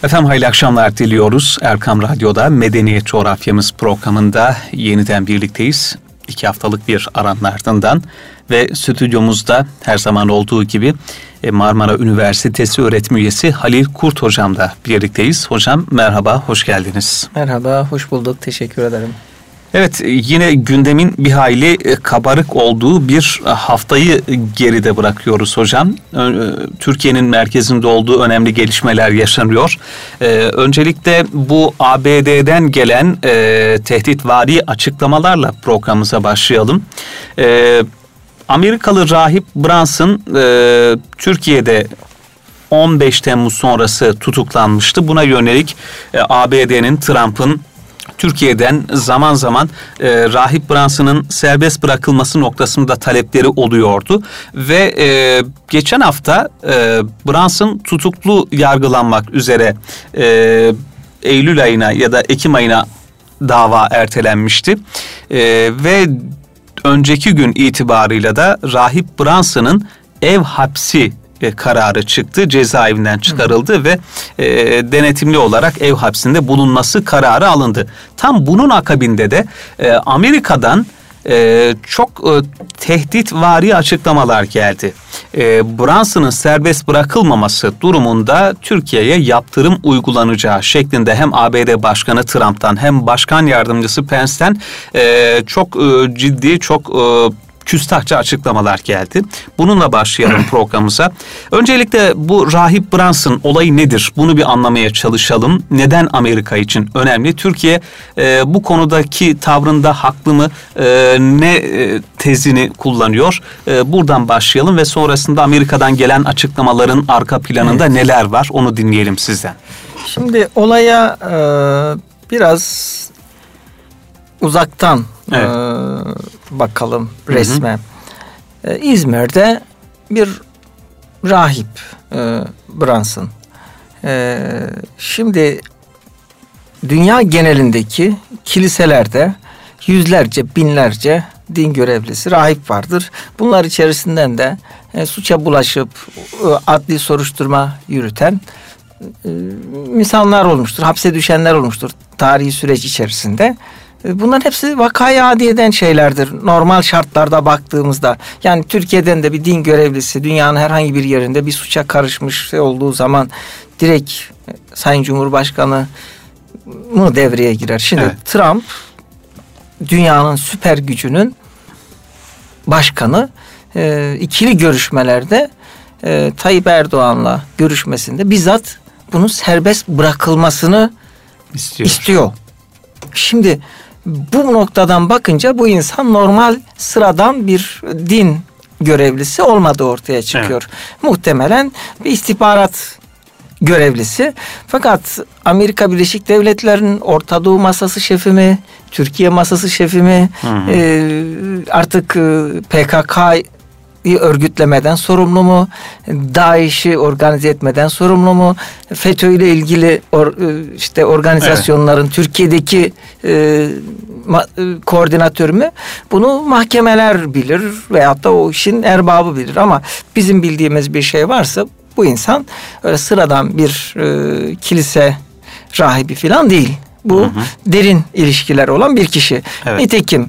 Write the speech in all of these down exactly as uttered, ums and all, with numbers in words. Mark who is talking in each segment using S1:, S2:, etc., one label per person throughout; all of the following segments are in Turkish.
S1: Efendim hayırlı akşamlar diliyoruz. Erkam Radyo'da Medeniyet Coğrafyamız programında yeniden birlikteyiz. İki haftalık bir aranın ardından ve stüdyomuzda her zaman olduğu gibi Marmara Üniversitesi öğretim üyesi Halil Kurt hocamla birlikteyiz. Hocam merhaba, hoş geldiniz.
S2: Merhaba, hoş bulduk. Teşekkür ederim.
S1: Evet, yine gündemin bir hayli kabarık olduğu bir haftayı geride bırakıyoruz hocam. Türkiye'nin merkezinde olduğu önemli gelişmeler yaşanıyor. Ee, öncelikle bu A B D'den gelen e, tehditvari açıklamalarla programımıza başlayalım. Ee, Amerikalı rahip Brunson e, Türkiye'de on beş Temmuz sonrası tutuklanmıştı. Buna yönelik e, A B D'nin, Trump'ın Türkiye'den zaman zaman e, rahip Brunson'ın serbest bırakılması noktasında talepleri oluyordu. Ve e, geçen hafta e, Brunson tutuklu yargılanmak üzere e, Eylül ayına ya da Ekim ayına dava ertelenmişti. E, ve önceki gün itibarıyla da rahip Brunson'ın ev hapsi kararı çıktı. Cezaevinden çıkarıldı Hı. ve e, denetimli olarak ev hapsinde bulunması kararı alındı. Tam bunun akabinde de e, Amerika'dan e, çok e, tehditvari açıklamalar geldi. E, Brunson'ın serbest bırakılmaması durumunda Türkiye'ye yaptırım uygulanacağı şeklinde hem A B D Başkanı Trump'tan hem Başkan Yardımcısı Pence'ten e, çok e, ciddi, çok e, küstahça açıklamalar geldi. Bununla başlayalım programımıza. Öncelikle bu rahip Brunson olayı nedir? Bunu bir anlamaya çalışalım. Neden Amerika için önemli? Türkiye e, bu konudaki tavrında haklı mı? E, ne e, tezini kullanıyor? E, buradan başlayalım ve sonrasında Amerika'dan gelen açıklamaların arka planında evet. neler var? Onu dinleyelim sizden.
S2: Şimdi olaya e, biraz uzaktan evet. e, bakalım resme. Hı hı. E, İzmir'de bir rahip e, Brunson. E, şimdi dünya genelindeki kiliselerde yüzlerce, binlerce din görevlisi, rahip vardır. Bunlar içerisinden de e, suça bulaşıp e, adli soruşturma yürüten e, insanlar olmuştur. Hapse düşenler olmuştur tarihi süreç içerisinde. Bunların hepsi vakayı adiyeden şeylerdir. Normal şartlarda baktığımızda, yani Türkiye'den de bir din görevlisi dünyanın herhangi bir yerinde bir suça karışmış şey olduğu zaman direkt Sayın Cumhurbaşkanı mı devreye girer? Şimdi evet. Trump dünyanın süper gücünün başkanı, e, ikili görüşmelerde e, Tayyip Erdoğan'la görüşmesinde bizzat bunun serbest bırakılmasını istiyor. istiyor. Şimdi bu noktadan bakınca bu insan normal sıradan bir din görevlisi olmadığı ortaya çıkıyor. Evet. Muhtemelen bir istihbarat görevlisi. Fakat Amerika Birleşik Devletleri'nin Orta Doğu masası şefi mi, Türkiye masası şefi mi, e, artık P K K'yı örgütlemeden sorumlu mu? DAEŞ'i organize etmeden sorumlu mu? FETÖ ile ilgili or, işte organizasyonların evet. Türkiye'deki e, ma, e, koordinatörü mü? Bunu mahkemeler bilir veyahut da o işin erbabı bilir. Ama bizim bildiğimiz bir şey varsa bu insan öyle sıradan bir e, kilise rahibi falan değil. Bu hı hı. derin ilişkiler olan bir kişi. Evet. Nitekim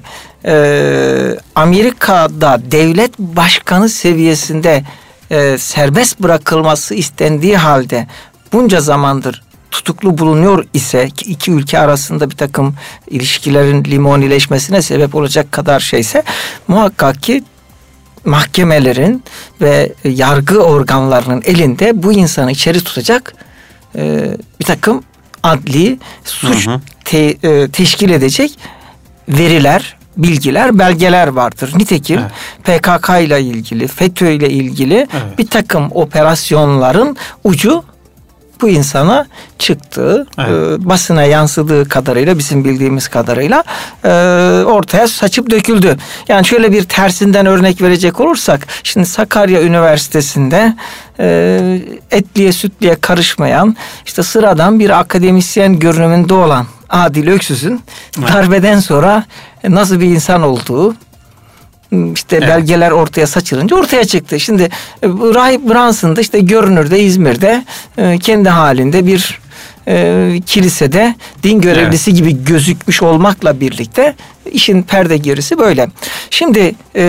S2: Ee, Amerika'da devlet başkanı seviyesinde e, serbest bırakılması istendiği halde bunca zamandır tutuklu bulunuyor ise, iki ülke arasında bir takım ilişkilerin limonileşmesine sebep olacak kadar şeyse, muhakkak ki mahkemelerin ve yargı organlarının elinde bu insanı içeri tutacak e, bir takım adli suç hı hı. Te, e, teşkil edecek veriler, bilgiler, belgeler vardır. Nitekim evet. P K K ile ilgili, FETÖ ile ilgili evet. bir takım operasyonların ucu bu insana çıktığı, evet. e, basına yansıdığı kadarıyla, bizim bildiğimiz kadarıyla e, ortaya saçıp döküldü. Yani şöyle bir tersinden örnek verecek olursak, şimdi Sakarya Üniversitesi'nde e, etliye sütliye karışmayan, işte sıradan bir akademisyen görünümünde olan Adil Öksüz'ün evet. darbeden sonra nasıl bir insan olduğu, işte evet. belgeler ortaya saçılınca ortaya çıktı. Şimdi bu Rahip Brunson da işte görünürde İzmir'de kendi halinde bir e, kilisede din görevlisi evet. gibi gözükmüş olmakla birlikte işin perde gerisi böyle. Şimdi e,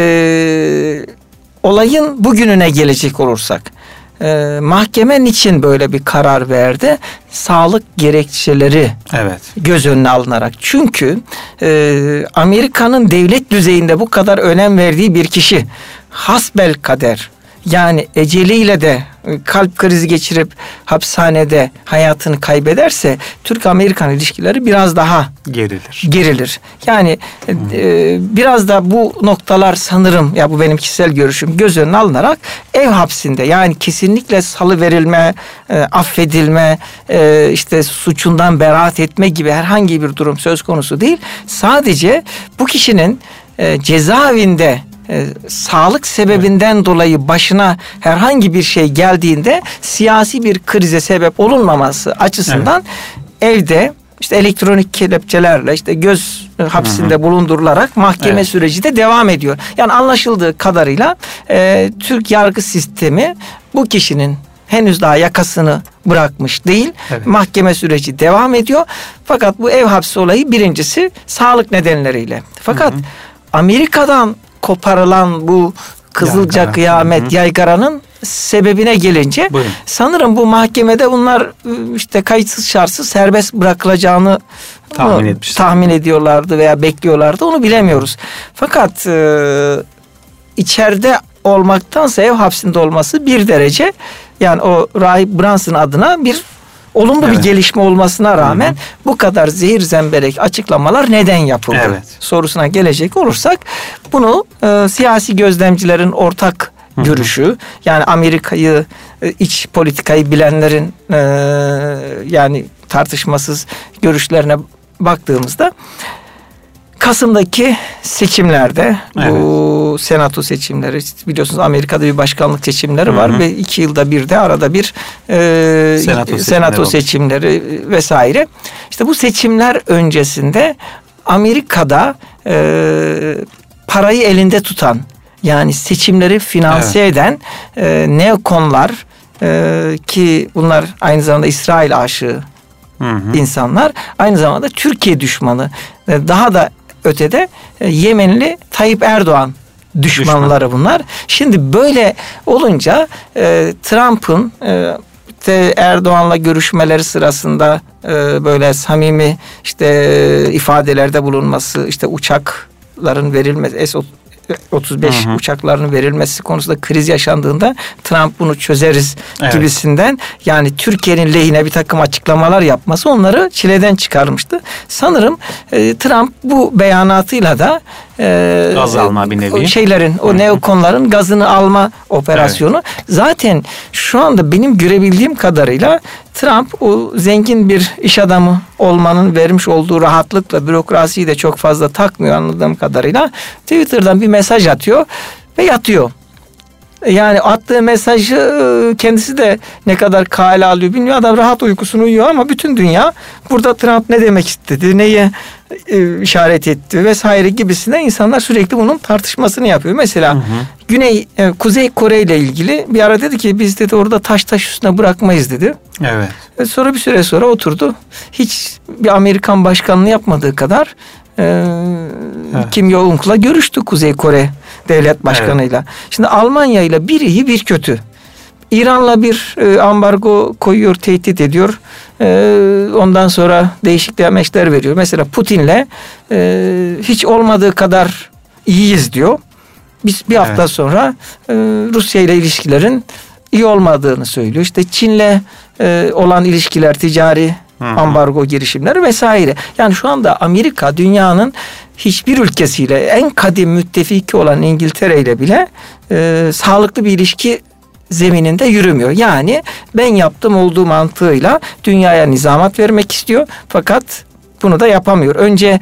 S2: olayın bugününe gelecek olursak, e, mahkeme niçin böyle bir karar verdi? Sağlık gerekçeleri evet. göz önüne alınarak. Çünkü e, Amerika'nın devlet düzeyinde bu kadar önem verdiği bir kişi hasbel kader, yani eceliyle de kalp krizi geçirip hapishanede hayatını kaybederse Türk-Amerikan ilişkileri biraz daha
S1: gerilir.
S2: Gerilir. Yani hmm. e, biraz da bu noktalar sanırım, ya bu benim kişisel görüşüm, göz önüne alınarak ev hapsinde, yani kesinlikle salıverilme, e, affedilme, e, işte suçundan beraat etme gibi herhangi bir durum söz konusu değil. Sadece bu kişinin e, cezaevinde E, sağlık sebebinden evet. dolayı başına herhangi bir şey geldiğinde siyasi bir krize sebep olunmaması açısından evet. evde işte elektronik kelepçelerle işte göz hapsinde Hı-hı. bulundurularak mahkeme evet. süreci de devam ediyor. Yani anlaşıldığı kadarıyla e, Türk yargı sistemi bu kişinin henüz daha yakasını bırakmış değil. Evet. Mahkeme süreci devam ediyor. Fakat bu ev hapsi olayı birincisi sağlık nedenleriyle. Fakat Hı-hı. Amerika'dan koparılan bu Kızılca Yaygara. Kıyamet Hı-hı. yaygaranın sebebine gelince Buyurun. sanırım bu mahkemede bunlar işte kayıtsız şartsız serbest bırakılacağını tahmin, tahmin ediyorlardı veya bekliyorlardı, onu bilemiyoruz. Fakat e, içeride olmaktansa ev hapsinde olması bir derece, yani o Rahip Brunson adına bir olumlu evet. bir gelişme olmasına rağmen Hı-hı. bu kadar zehir zemberek açıklamalar neden yapıldı evet. sorusuna gelecek olursak, bunu e, siyasi gözlemcilerin ortak Hı-hı. görüşü, yani Amerika'yı, e, iç politikayı bilenlerin e, yani tartışmasız görüşlerine baktığımızda, Kasım'daki seçimlerde evet. bu senato seçimleri, biliyorsunuz Amerika'da bir başkanlık seçimleri Hı-hı. var ve iki yılda bir de arada bir e, senato, senato seçimleri vesaire. İşte bu seçimler öncesinde Amerika'da e, parayı elinde tutan, yani seçimleri finanse evet. eden e, neokonlar e, ki bunlar aynı zamanda İsrail aşığı Hı-hı. insanlar, aynı zamanda Türkiye düşmanı, e, daha da ötede e, Yemenli Tayyip Erdoğan düşmanları Düşman. bunlar. Şimdi böyle olunca e, Trump'ın e, işte Erdoğan'la görüşmeleri sırasında e, böyle samimi işte e, ifadelerde bulunması, işte uçakların verilmesi, S otuz beş hı hı. uçaklarının verilmesi konusunda kriz yaşandığında Trump bunu çözeriz evet. gibisinden, yani Türkiye'nin lehine bir takım açıklamalar yapması onları çileden çıkarmıştı. Sanırım e, Trump bu beyanatıyla da e,
S1: gaz alma bir nevi.
S2: Şeylerin, o neokonların gazını alma operasyonu. Evet. Zaten şu anda benim görebildiğim kadarıyla Trump o zengin bir iş adamı olmanın vermiş olduğu rahatlıkla bürokrasiyi de çok fazla takmıyor anladığım kadarıyla. Twitter'dan bir mesaj atıyor ve yatıyor. Yani attığı mesajı kendisi de ne kadar kale alıyor bilmiyor. Adam rahat uykusunu uyuyor ama bütün dünya burada Trump ne demek istedi, neye e, işaret etti vesaire gibisinden insanlar sürekli bunun tartışmasını yapıyor. Mesela hı hı. Güney, e, Kuzey Kore ile ilgili bir ara dedi ki biz dedi orada taş taş üstüne bırakmayız dedi. Evet. E, sonra bir süre sonra oturdu. Hiç bir Amerikan başkanlığı yapmadığı kadar e, evet. Kim Jong-un'la görüştü Kuzey Kore devlet başkanıyla. Evet. Şimdi Almanya ile bir iyi bir kötü. İran'la bir e, ambargo koyuyor, tehdit ediyor. E, ondan sonra değişik demeçler veriyor. Mesela Putin'le e, hiç olmadığı kadar iyiyiz diyor. Biz bir hafta evet. sonra e, Rusya ile ilişkilerin iyi olmadığını söylüyor. İşte Çin'le e, olan ilişkiler, ticari Hı-hı. ambargo girişimleri vesaire. Yani şu anda Amerika dünyanın hiçbir ülkesiyle, en kadim müttefiki olan İngiltere ile bile e, sağlıklı bir ilişki zemininde yürümüyor. Yani ben yaptım olduğu mantığıyla dünyaya nizamat vermek istiyor. Fakat bunu da yapamıyor. Önce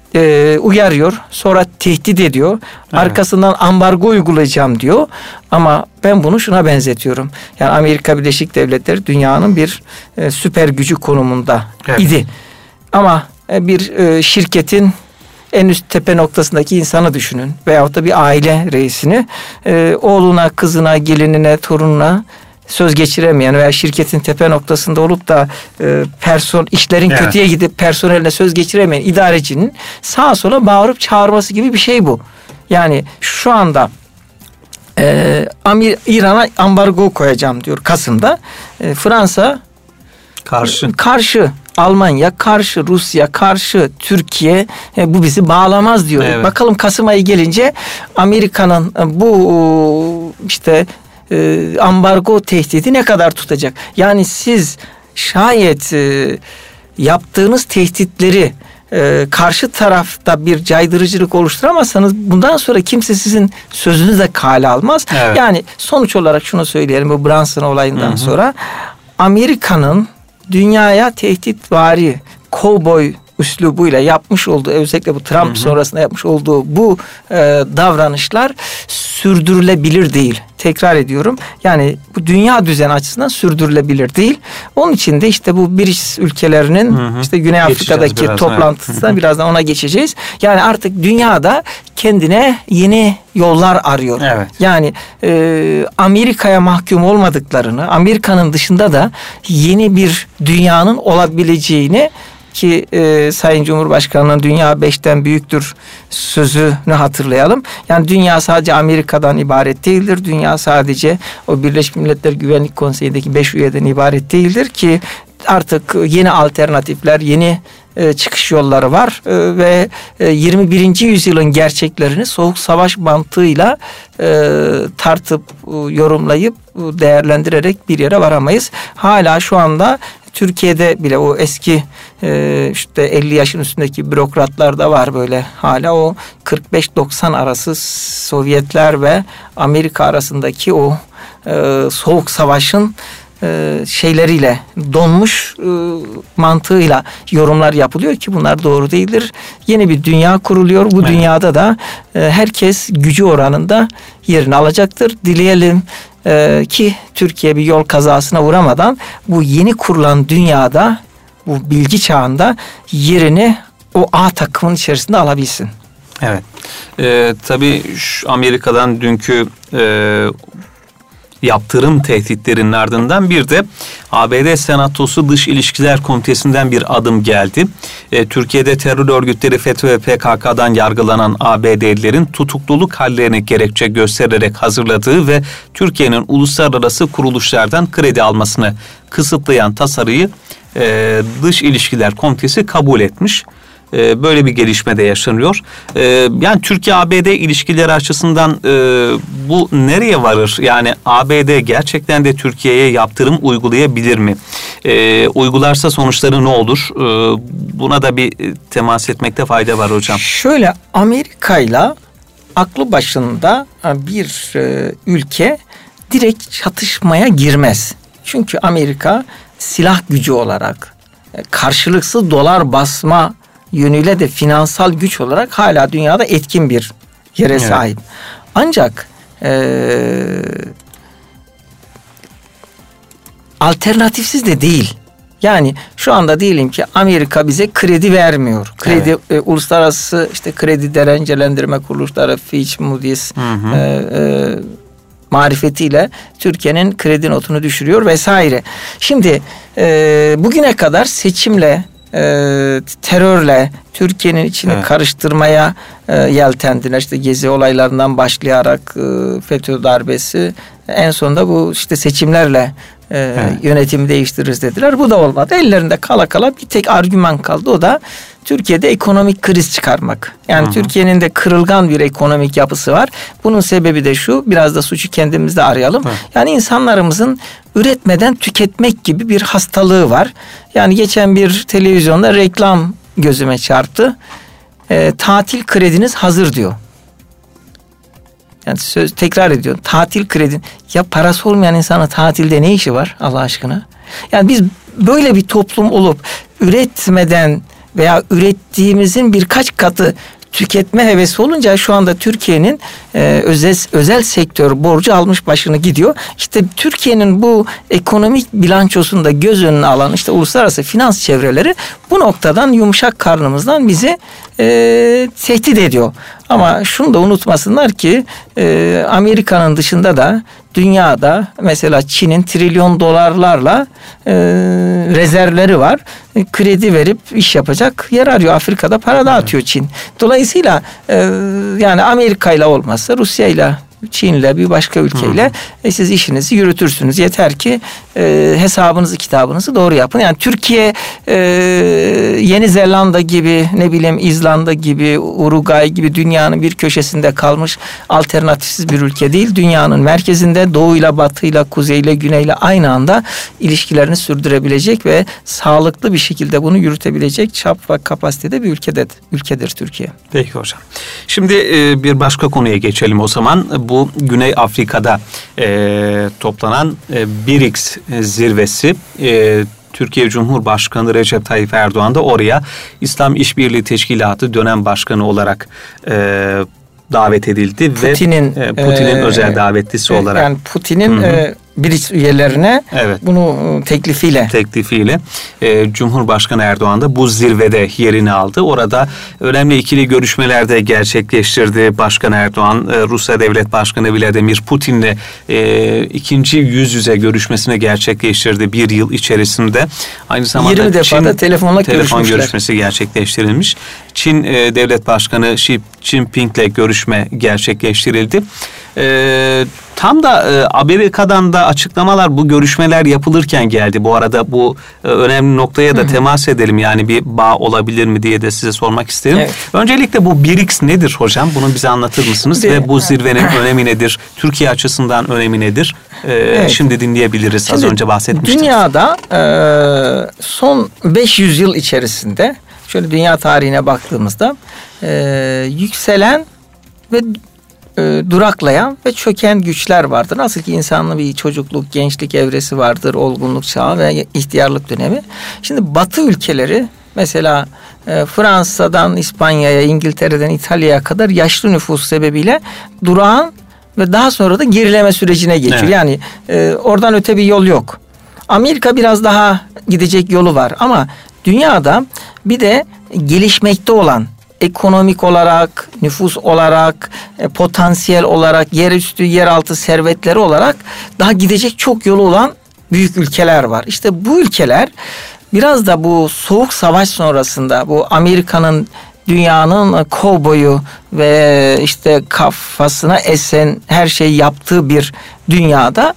S2: e, uyarıyor, sonra tehdit ediyor. Evet. Arkasından ambargo uygulayacağım diyor. Ama ben bunu şuna benzetiyorum. Yani Amerika Birleşik Devletleri dünyanın bir e, süper gücü konumunda evet. idi. Ama e, bir e, şirketin en üst tepe noktasındaki insanı düşünün. Veyahut da bir aile reisini e, oğluna, kızına, gelinine, torununa söz geçiremeyen veya şirketin tepe noktasında olup da e, person işlerin evet. kötüye gidip personeline söz geçiremeyen idarecinin sağa sola bağırıp çağırması gibi bir şey bu. Yani şu anda e, İran'a ambargo koyacağım diyor Kasım'da. E, Fransa
S1: karşı.
S2: Karşı. Almanya karşı, Rusya karşı, Türkiye e, bu bizi bağlamaz diyor. Evet. Bakalım Kasım ayı gelince Amerika'nın e, bu işte e, ambargo tehdidi ne kadar tutacak? Yani siz şayet e, yaptığınız tehditleri e, karşı tarafta bir caydırıcılık oluşturamazsanız bundan sonra kimse sizin sözünüzü de kale almaz. Evet. Yani sonuç olarak şunu söyleyelim, bu Brunson olayından Hı-hı. sonra Amerika'nın dünyaya tehditvari kovboy üslubuyla yapmış olduğu, özellikle bu Trump hı hı. sonrasında yapmış olduğu bu e, davranışlar sürdürülebilir değil. Tekrar ediyorum. Yani bu dünya düzeni açısından sürdürülebilir değil. Onun için de işte bu B R I C S ülkelerinin hı hı. işte Güney Afrika'daki biraz, toplantısında evet. birazdan ona geçeceğiz. Yani artık dünyada kendine yeni yollar arıyor. Evet. Yani e, Amerika'ya mahkum olmadıklarını, Amerika'nın dışında da yeni bir dünyanın olabileceğini, ki e, Sayın Cumhurbaşkanı'nın dünya beşten büyüktür sözünü hatırlayalım. Yani dünya sadece Amerika'dan ibaret değildir. Dünya sadece o Birleşmiş Milletler Güvenlik Konseyi'ndeki beş üyeden ibaret değildir ki artık yeni alternatifler, yeni e, çıkış yolları var e, ve e, yirmi birinci yüzyılın gerçeklerini soğuk savaş mantığıyla e, tartıp, e, yorumlayıp, e, değerlendirerek bir yere varamayız. Hala şu anda Türkiye'de bile o eski e, işte elli yaşın üstündeki bürokratlar da var böyle. Hala o kırk beş doksan arası Sovyetler ve Amerika arasındaki o e, soğuk savaşın e, şeyleriyle, donmuş e, mantığıyla yorumlar yapılıyor ki bunlar doğru değildir. Yeni bir dünya kuruluyor. Bu evet. dünyada da e, herkes gücü oranında yerini alacaktır. Dileyelim Ee, ki Türkiye bir yol kazasına uğramadan bu yeni kurulan dünyada, bu bilgi çağında yerini o A takımın içerisinde alabilsin.
S1: Evet. Ee, tabii şu Amerika'dan dünkü e, yaptırım tehditlerinin ardından bir de A B D Senatosu Dış İlişkiler Komitesi'nden bir adım geldi. E, Türkiye'de terör örgütleri FETÖ ve P K K'dan yargılanan A B D'lilerin tutukluluk hallerini gerekçe göstererek hazırladığı ve Türkiye'nin uluslararası kuruluşlardan kredi almasını kısıtlayan tasarıyı e, Dış İlişkiler Komitesi kabul etmiş. Böyle bir gelişme de yaşanıyor. Yani Türkiye-A B D ilişkileri açısından bu nereye varır? Yani A B D gerçekten de Türkiye'ye yaptırım uygulayabilir mi? Uygularsa sonuçları ne olur? Buna da bir temas etmekte fayda var hocam.
S2: Şöyle, Amerika'yla aklı başında bir ülke direkt çatışmaya girmez. Çünkü Amerika silah gücü olarak, karşılıksız dolar basma yönüyle de finansal güç olarak hala dünyada etkin bir yere evet. sahip. Ancak e, alternatifsiz de değil. Yani şu anda diyelim ki Amerika bize kredi vermiyor. Kredi evet. e, uluslararası işte kredi derecelendirme kuruluşları Fitch, Moody's hı hı. E, e, marifetiyle Türkiye'nin kredi notunu düşürüyor vesaire. Şimdi e, bugüne kadar seçimle, e, terörle Türkiye'nin içini evet. karıştırmaya e, yeltendiler. İşte Gezi olaylarından başlayarak e, FETÖ darbesi, en sonunda bu işte seçimlerle e, evet. yönetimi değiştiririz dediler. Bu da olmadı. Ellerinde kala kala bir tek argüman kaldı. O da Türkiye'de ekonomik kriz çıkarmak. Yani hı hı. Türkiye'nin de kırılgan bir ekonomik yapısı var. Bunun sebebi de şu, biraz da suçu kendimizde arayalım. Hı. Yani insanlarımızın üretmeden tüketmek gibi bir hastalığı var. Yani geçen bir televizyonda reklam gözüme çarptı. E, tatil krediniz hazır diyor. Yani söz tekrar ediyorum. Tatil kredin. Ya parası olmayan insana tatilde ne işi var Allah aşkına? Yani biz böyle bir toplum olup üretmeden veya ürettiğimizin birkaç katı tüketme hevesi olunca şu anda Türkiye'nin e, özel özel sektör borcu almış başını gidiyor. İşte Türkiye'nin bu ekonomik bilançosunda göz önüne alan işte uluslararası finans çevreleri bu noktadan yumuşak karnımızdan bizi e, tehdit ediyor. Ama şunu da unutmasınlar ki e, Amerika'nın dışında da dünyada mesela Çin'in trilyon dolarlarla e, rezervleri var. E, kredi verip iş yapacak yer arıyor. Afrika'da para dağıtıyor Çin. Dolayısıyla e, yani Amerika ile olmazsa Rusya ile, Çin'le, bir başka ülkeyle e, siz işinizi yürütürsünüz. Yeter ki e, hesabınızı, kitabınızı doğru yapın. Yani Türkiye e, Yeni Zelanda gibi, ne bileyim İzlanda gibi, Uruguay gibi dünyanın bir köşesinde kalmış alternatifsiz bir ülke değil. Dünyanın merkezinde doğuyla, batıyla, kuzeyle, güneyle aynı anda ilişkilerini sürdürebilecek ve sağlıklı bir şekilde bunu yürütebilecek çap ve kapasitede bir ülkedir, ülkedir Türkiye.
S1: Peki hocam. Şimdi e, bir başka konuya geçelim o zaman. Bu Güney Afrika'da e, toplanan e, B R I C S zirvesi, e, Türkiye Cumhurbaşkanı Recep Tayyip Erdoğan da oraya İslam İşbirliği Teşkilatı dönem başkanı olarak e, davet edildi.
S2: Putin'in,
S1: ve e, Putin'in e, özel davetlisi e, olarak.
S2: Yani Putin'in e, B R I C S üyelerine evet. bunu teklifiyle.
S1: Teklifiyle e, Cumhurbaşkanı Erdoğan da bu zirvede yerini aldı. Orada önemli ikili görüşmeler de gerçekleştirdi Başkan Erdoğan. E, Rusya Devlet Başkanı Vladimir Putin'le e, ikinci yüz yüze görüşmesini gerçekleştirdi bir yıl içerisinde. Aynı zamanda
S2: yirmi defa da telefonla
S1: telefon görüşmesi gerçekleştirilmiş. Çin e, Devlet Başkanı Xi Jinping'le görüşme gerçekleştirildi. E, tam da e, Amerika'dan da açıklamalar bu görüşmeler yapılırken geldi. Bu arada bu e, önemli noktaya da Hı-hı. temas edelim. Yani bir bağ olabilir mi diye de size sormak isterim. Evet. Öncelikle bu B R I C S nedir hocam? Bunu bize anlatır mısınız? Şimdi, Ve bu zirvenin önemi nedir? Türkiye açısından önemi nedir? E, evet. Şimdi dinleyebiliriz. Şimdi, az önce bahsetmiştiniz.
S2: Dünyada e, son beş yüz yıl içerisinde şöyle dünya tarihine baktığımızda e, yükselen ve e, duraklayan ve çöken güçler vardır. Nasıl ki insanın bir çocukluk, gençlik evresi vardır, olgunluk çağı ve ihtiyarlık dönemi. Şimdi Batı ülkeleri mesela e, Fransa'dan İspanya'ya, İngiltere'den İtalya'ya kadar yaşlı nüfus sebebiyle durağan ve daha sonra da gerileme sürecine geçiyor. Evet. Yani e, oradan öte bir yol yok. Amerika biraz daha gidecek yolu var ama dünyada bir de gelişmekte olan, ekonomik olarak, nüfus olarak, e, potansiyel olarak, yerüstü, yeraltı servetleri olarak daha gidecek çok yolu olan büyük ülkeler var. İşte bu ülkeler biraz da bu soğuk savaş sonrasında bu Amerika'nın dünyanın kovboyu ve işte kafasına esen her şeyi yaptığı bir dünyada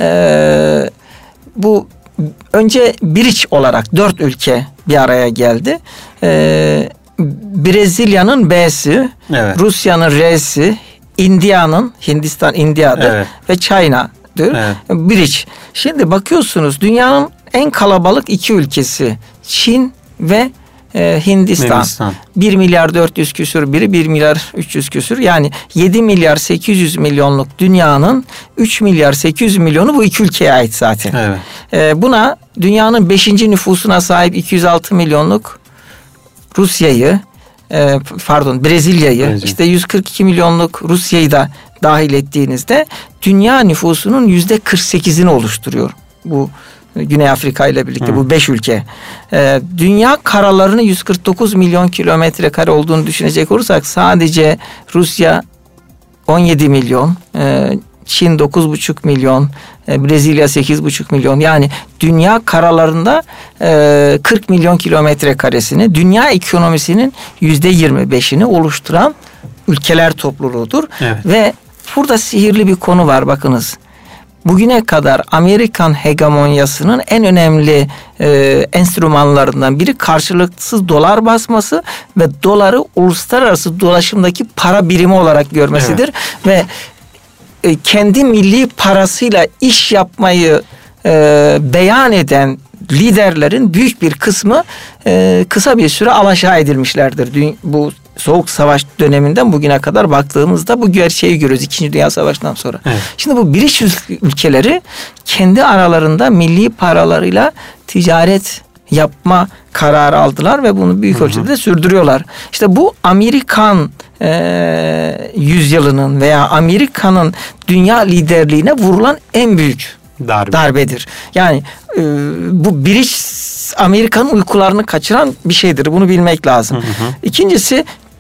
S2: e, bu önce B R I C S olarak dört ülke bir araya geldi. Ee, Brezilya'nın B'si, evet. Rusya'nın R'si, India'nın, Hindistan India'dır evet. ve China'dır. Evet. B R I C S. Şimdi bakıyorsunuz dünyanın en kalabalık iki ülkesi Çin ve e, Hindistan. Hindistan. bir milyar dört yüz küsür, biri bir milyar üç yüz küsür. Yani yedi milyar sekiz yüz milyonluk dünyanın üç milyar sekiz yüz milyonu bu iki ülkeye ait zaten. Evet. E, buna dünyanın beşinci nüfusuna sahip iki yüz altı milyonluk Rusya'yı, e, pardon Brezilya'yı, Brezilya. işte yüz kırk iki milyonluk Rusya'yı da dahil ettiğinizde dünya nüfusunun yüzde kırk sekizini oluşturuyor bu Güney Afrika ile birlikte Hı. bu beş ülke. Ee, dünya karalarını yüz kırk dokuz milyon kilometre kare olduğunu düşünecek olursak sadece Rusya on yedi milyon, e, Çin dokuz buçuk milyon, e, Brezilya sekiz buçuk milyon. Yani dünya karalarında e, kırk milyon kilometre karesini, dünya ekonomisinin yüzde yirmi beşini oluşturan ülkeler topluluğudur. Evet. Ve burada sihirli bir konu var bakınız. Bugüne kadar Amerikan hegemonyasının en önemli e, enstrümanlarından biri karşılıksız dolar basması ve doları uluslararası dolaşımdaki para birimi olarak görmesidir. Evet. Ve e, kendi milli parasıyla iş yapmayı e, beyan eden liderlerin büyük bir kısmı e, kısa bir süre alaşağı edilmişlerdir. Dün, bu Soğuk Savaş döneminden bugüne kadar baktığımızda bu gerçeği görüyoruz İkinci Dünya Savaşı'ndan sonra. Evet. Şimdi bu B R I C S ülkeleri kendi aralarında milli paralarıyla ticaret yapma kararı aldılar ve bunu büyük hı hı. ölçüde de sürdürüyorlar. İşte bu Amerikan e, yüzyılının veya Amerika'nın dünya liderliğine vurulan en büyük Darbe. darbedir. Yani e, bu B R I C S Amerika'nın uykularını kaçıran bir şeydir. Bunu bilmek lazım. Hı hı. İkincisi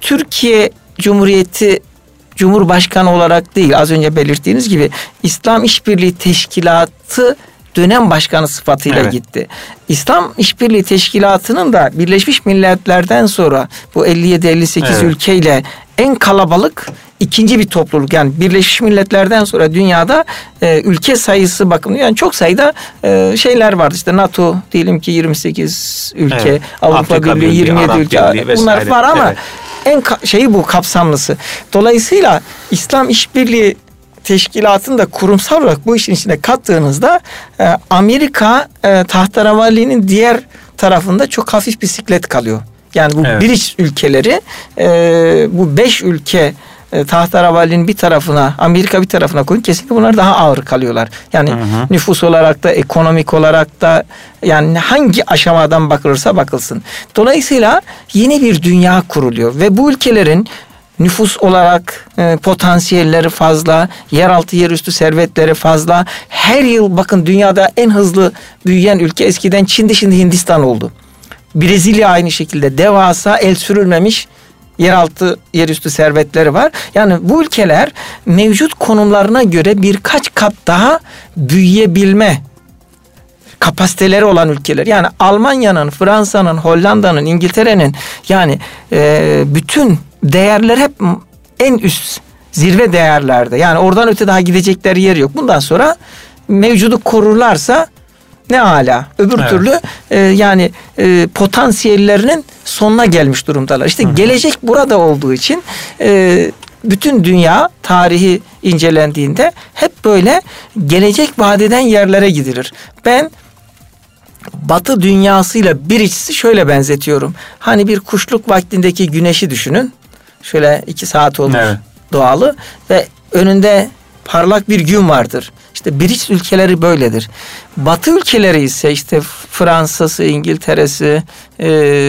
S2: Türkiye Cumhuriyeti Cumhurbaşkanı olarak değil, az önce belirttiğiniz gibi İslam İşbirliği Teşkilatı dönem başkanı sıfatıyla evet. gitti. İslam İşbirliği Teşkilatı'nın da Birleşmiş Milletler'den sonra bu elli yedi elli sekiz evet. ülkeyle en kalabalık ikinci bir topluluk. Yani Birleşmiş Milletler'den sonra dünyada e, ülke sayısı bakımından yani çok sayıda e, şeyler vardı. İşte NATO diyelim ki yirmi sekiz ülke, evet. Avrupa Afrika Birliği yirmi yedi ülke. Bunlar var ama evet. en ka- şeyi bu, kapsamlısı. Dolayısıyla İslam İşbirliği Teşkilatı'nı da kurumsal olarak bu işin içine kattığınızda e, Amerika e, tahterevalliğinin diğer tarafında çok hafif bisiklet kalıyor. Yani bu evet. Biriç ülkeleri e, bu beş ülke e, tahterevalliğinin bir tarafına, Amerika bir tarafına koyun, kesinlikle bunlar daha ağır kalıyorlar. Yani hı hı. nüfus olarak da, ekonomik olarak da, yani hangi aşamadan bakılırsa bakılsın. Dolayısıyla yeni bir dünya kuruluyor ve bu ülkelerin nüfus olarak e, potansiyelleri fazla, yeraltı yerüstü servetleri fazla. Her yıl bakın dünyada en hızlı büyüyen ülke eskiden Çin'di, şimdi Hindistan oldu. Brezilya aynı şekilde devasa, el sürülmemiş yeraltı yerüstü servetleri var. Yani bu ülkeler mevcut konumlarına göre birkaç kat daha büyüyebilme kapasiteleri olan ülkeler. Yani Almanya'nın, Fransa'nın, Hollanda'nın, İngiltere'nin yani e, bütün değerler hep en üst zirve değerlerde. Yani oradan öte daha gidecekleri yer yok. Bundan sonra mevcudu korurlarsa ne ala. Öbür evet. türlü e, yani e, potansiyellerinin sonuna gelmiş durumdalar. İşte Hı-hı. gelecek burada olduğu için e, bütün dünya tarihi incelendiğinde hep böyle gelecek vadeden yerlere gidilir. Ben Batı dünyasıyla birisi şöyle benzetiyorum. Hani bir kuşluk vaktindeki güneşi düşünün. Şöyle iki saat olur evet. doğalı ve önünde parlak bir gün vardır. İşte Biriç ülkeleri böyledir. Batı ülkeleri ise işte Fransa'sı, İngiltere'si, e,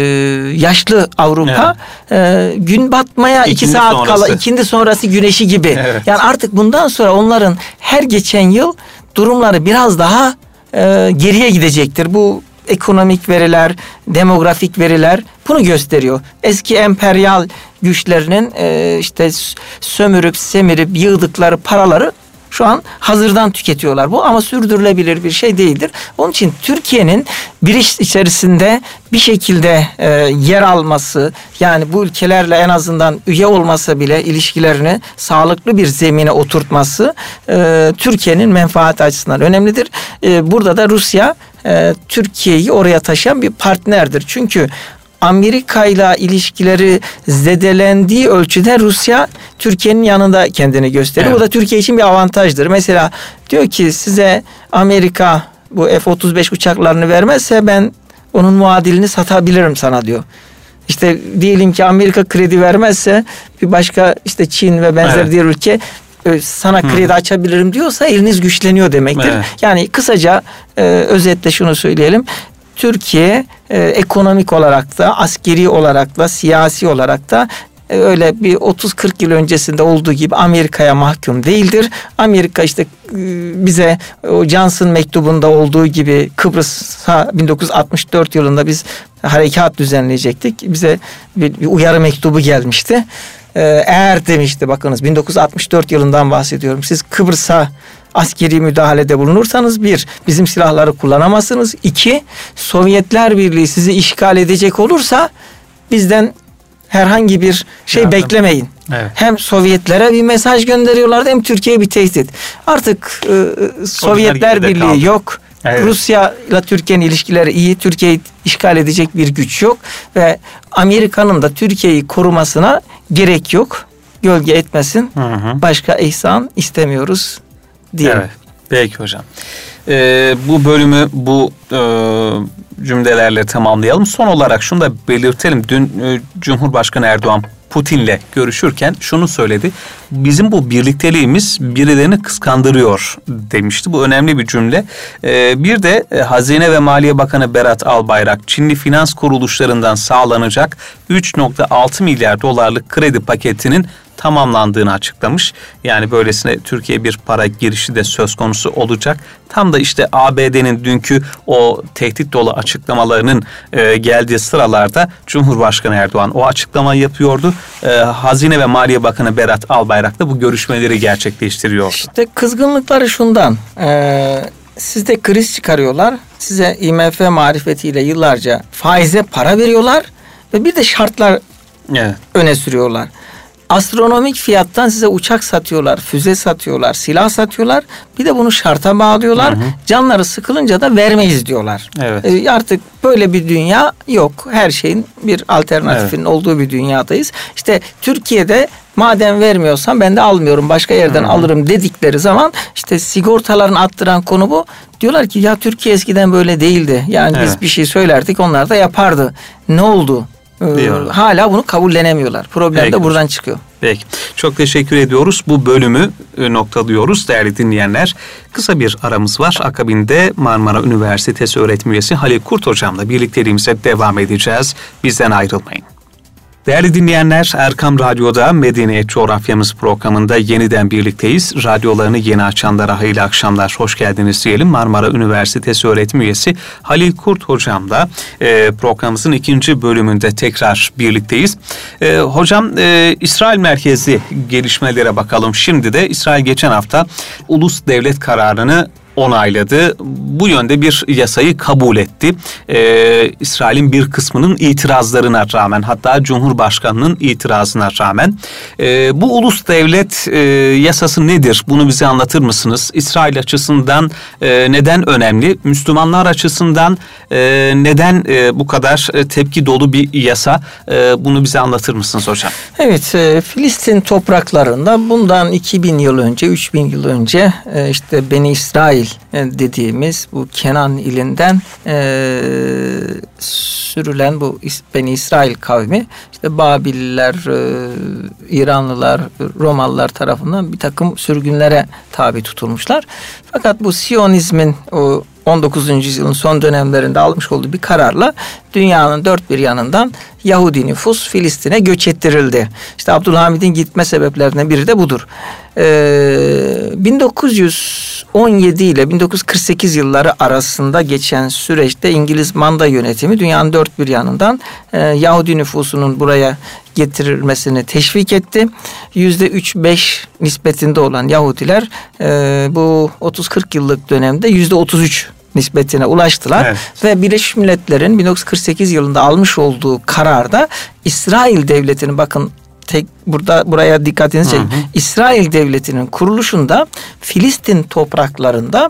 S2: yaşlı Avrupa evet. e, gün batmaya ikindi iki saat sonrası. kala, ikindi sonrası güneşi gibi. Evet. Yani artık bundan sonra onların her geçen yıl durumları biraz daha e, geriye gidecektir. Bu ekonomik veriler, demografik veriler bunu gösteriyor. Eski emperyal güçlerinin e, işte sömürüp semirip yığdıkları paraları şu an hazırdan tüketiyorlar. Bu ama sürdürülebilir bir şey değildir. Onun için Türkiye'nin bir iş içerisinde bir şekilde e, yer alması, yani bu ülkelerle en azından üye olmasa bile ilişkilerini sağlıklı bir zemine oturtması e, Türkiye'nin menfaati açısından önemlidir. E, burada da Rusya e, Türkiye'yi oraya taşıyan bir partnerdir. Çünkü Amerika ile ilişkileri zedelendiği ölçüde Rusya Türkiye'nin yanında kendini gösteriyor. Evet. Bu da Türkiye için bir avantajdır. Mesela diyor ki size Amerika bu F otuz beş uçaklarını vermezse ben onun muadilini satabilirim sana diyor. İşte diyelim ki Amerika kredi vermezse bir başka işte Çin ve benzer evet. diğer ülke sana kredi Hı. açabilirim diyorsa eliniz güçleniyor demektir. Evet. Yani kısaca e, özetle şunu söyleyelim. Türkiye e, ekonomik olarak da, askeri olarak da, siyasi olarak da e, öyle bir otuz kırk yıl öncesinde olduğu gibi Amerika'ya mahkum değildir. Amerika işte e, bize o Johnson mektubunda olduğu gibi Kıbrıs'a bin dokuz yüz altmış dört yılında biz harekat düzenleyecektik. Bize bir, bir uyarı mektubu gelmişti. E, eğer demişti, bakınız bin dokuz yüz altmış dört yılından bahsediyorum. Siz Kıbrıs'a askeri müdahalede bulunursanız bir, bizim silahları kullanamazsınız. İki, Sovyetler Birliği sizi işgal edecek olursa bizden herhangi bir şey Yardım. beklemeyin. Evet. Hem Sovyetlere bir mesaj gönderiyorlardı hem Türkiye'ye bir tehdit. Artık e, Sovyetler Birliği kaldı. yok. Evet. Rusya ile Türkiye'nin ilişkileri iyi. Türkiye'yi işgal edecek bir güç yok. Ve Amerika'nın da Türkiye'yi korumasına gerek yok. Gölge etmesin. Hı hı. Başka ihsan istemiyoruz diyelim.
S1: Evet. Peki hocam. Ee, bu bölümü bu e, cümlelerle tamamlayalım. Son olarak şunu da belirtelim. Dün e, Cumhurbaşkanı Erdoğan Putin'le görüşürken şunu söyledi. Bizim bu birlikteliğimiz birilerini kıskandırıyor demişti. Bu önemli bir cümle. Ee, bir de e, Hazine ve Maliye Bakanı Berat Albayrak, Çinli finans kuruluşlarından sağlanacak üç virgül altı milyar dolarlık kredi paketinin tamamlandığını açıklamış. Yani böylesine Türkiye bir para girişi de söz konusu olacak. Tam da işte A B D'nin dünkü o tehdit dolu açıklamalarının e, geldiği sıralarda Cumhurbaşkanı Erdoğan o açıklamayı yapıyordu. E, Hazine ve Maliye Bakanı Berat Albayrak da bu görüşmeleri gerçekleştiriyordu.
S2: İşte kızgınlıkları şundan. E, sizde kriz çıkarıyorlar. Size I M F marifetiyle yıllarca faize para veriyorlar ve bir de şartlar evet. öne sürüyorlar. Astronomik fiyattan size uçak satıyorlar, füze satıyorlar, silah satıyorlar. Bir de bunu şarta bağlıyorlar. Hı hı. Canları sıkılınca da vermeyiz diyorlar. Evet. E, artık böyle bir dünya yok. Her şeyin bir alternatifinin evet. olduğu bir dünyadayız. İşte Türkiye'de madem vermiyorsan ben de almıyorum, başka yerden hı hı. alırım dedikleri zaman işte sigortaların attıran konu bu. Diyorlar ki ya Türkiye eskiden böyle değildi. Yani evet. biz bir şey söylerdik, onlar da yapardı. Ne oldu? Diyorlar. Hala bunu kabullenemiyorlar. Problem Peki. de buradan çıkıyor.
S1: Peki. Çok teşekkür ediyoruz. Bu bölümü noktalıyoruz değerli dinleyenler. Kısa bir aramız var. Akabinde Marmara Üniversitesi öğretim üyesi Halil Kurt hocamla birlikteliğimize devam edeceğiz. Bizden ayrılmayın. Değerli dinleyenler, Erkam Radyo'da Medeniyet Coğrafyamız programında yeniden birlikteyiz. Radyolarını yeni açanlara hayırlı akşamlar, hoş geldiniz diyelim. Marmara Üniversitesi öğretim üyesi Halil Kurt hocamla e, programımızın ikinci bölümünde tekrar birlikteyiz. E, hocam e, İsrail merkezli gelişmelere bakalım. Şimdi de İsrail geçen hafta ulus devlet kararını onayladı. Bu yönde bir yasayı kabul etti. Ee, İsrail'in bir kısmının itirazlarına rağmen, hatta Cumhurbaşkanı'nın itirazına rağmen. Ee, bu ulus devlet e, yasası nedir? Bunu bize anlatır mısınız? İsrail açısından e, neden önemli? Müslümanlar açısından e, neden e, bu kadar e, tepki dolu bir yasa? E, bunu bize anlatır mısınız hocam?
S2: Evet, e, Filistin topraklarında bundan iki bin yıl önce, üç bin yıl önce e, işte Beni İsrail dediğimiz bu Kenan ilinden e, sürülen bu Beni İsrail kavmi işte Babililer, e, İranlılar, Romalılar tarafından bir takım sürgünlere tabi tutulmuşlar. Fakat bu Siyonizmin o on dokuzuncu yüzyılın son dönemlerinde almış olduğu bir kararla dünyanın dört bir yanından Yahudi nüfus Filistin'e göç ettirildi. İşte Abdülhamid'in gitme sebeplerinden biri de budur. Ee, bin dokuz yüz on yedi ile bin dokuz yüz kırk sekiz yılları arasında geçen süreçte İngiliz manda yönetimi dünyanın dört bir yanından e, Yahudi nüfusunun buraya getirilmesini teşvik etti. Yüzde üç beş nispetinde olan Yahudiler e, bu otuz kırk yıllık dönemde yüzde otuz üç nispetine ulaştılar. Evet. Ve Birleşmiş Milletler'in bin dokuz yüz kırk sekiz yılında almış olduğu kararda İsrail devletinin, bakın tek burada buraya dikkatinizi çekin. İsrail devletinin kuruluşunda Filistin topraklarında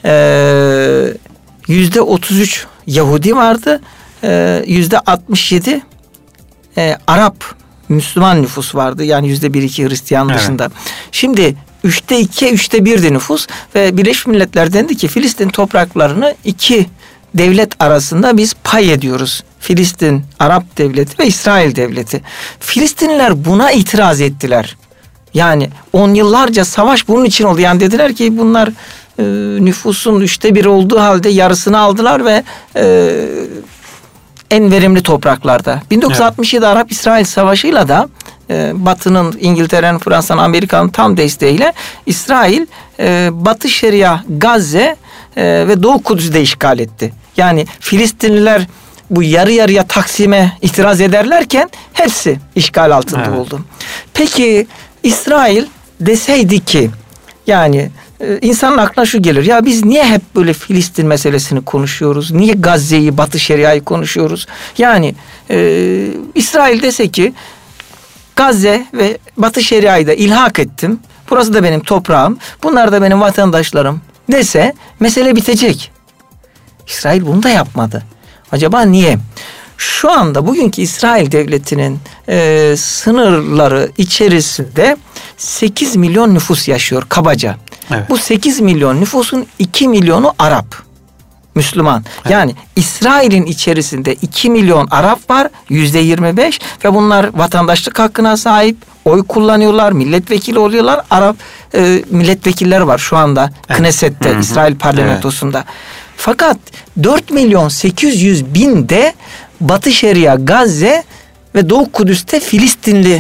S2: yüzde otuz üç Yahudi vardı. Yüzde altmış yedi e, Arap Müslüman nüfus vardı. Yani yüzde bir iki Hristiyan dışında. Evet. Şimdi üçte iki, üçte birdi nüfus ve Birleşmiş Milletler dendi ki Filistin topraklarını iki devlet arasında biz pay ediyoruz. Filistin Arap Devleti ve İsrail Devleti. Filistinliler buna itiraz ettiler. Yani on yıllarca savaş bunun için oldu. Yani dediler ki bunlar e, nüfusun üçte bir olduğu halde yarısını aldılar ve e, en verimli topraklarda. bin dokuz yüz altmış yedi evet. Arap-İsrail Savaşı'yla da e, Batı'nın, İngiltere'nin, Fransa'nın, Amerika'nın tam desteğiyle İsrail e, Batı Şeria, Gazze e, ve Doğu Kudüs'ü de işgal etti. Yani Filistinliler bu yarı yarıya taksime itiraz ederlerken hepsi işgal altında evet. oldu. Peki İsrail deseydi ki, yani e, insanın aklına şu gelir: ya biz niye hep böyle Filistin meselesini konuşuyoruz? Niye Gazze'yi, Batı Şeria'yı konuşuyoruz? Yani e, İsrail dese ki Gazze ve Batı Şeria'yı da ilhak ettim. Burası da benim toprağım. Bunlar da benim vatandaşlarım dese mesele bitecek. İsrail bunu da yapmadı. Acaba niye? Şu anda bugünkü İsrail Devleti'nin e, sınırları içerisinde sekiz milyon nüfus yaşıyor kabaca. Evet. Bu sekiz milyon nüfusun iki milyonu Arap, Müslüman. Evet. Yani İsrail'in içerisinde iki milyon Arap var, yüzde yirmi beş, ve bunlar vatandaşlık hakkına sahip, oy kullanıyorlar, milletvekili oluyorlar. Arap e, milletvekiller var şu anda evet. Knesset'te, Hı-hı. İsrail parlamentosunda. Evet. Fakat dört milyon sekiz yüz bin de Batı Şeria, Gazze ve Doğu Kudüs'te Filistinli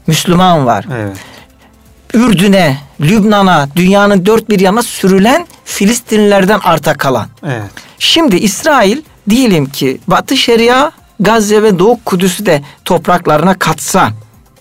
S2: Müslüman var.
S1: Evet.
S2: Ürdün'e, Lübnan'a, dünyanın dört bir yanına sürülen Filistinlilerden arta kalan.
S1: Evet.
S2: Şimdi İsrail diyelim ki Batı Şeria, Gazze ve Doğu Kudüs'ü de topraklarına katsa,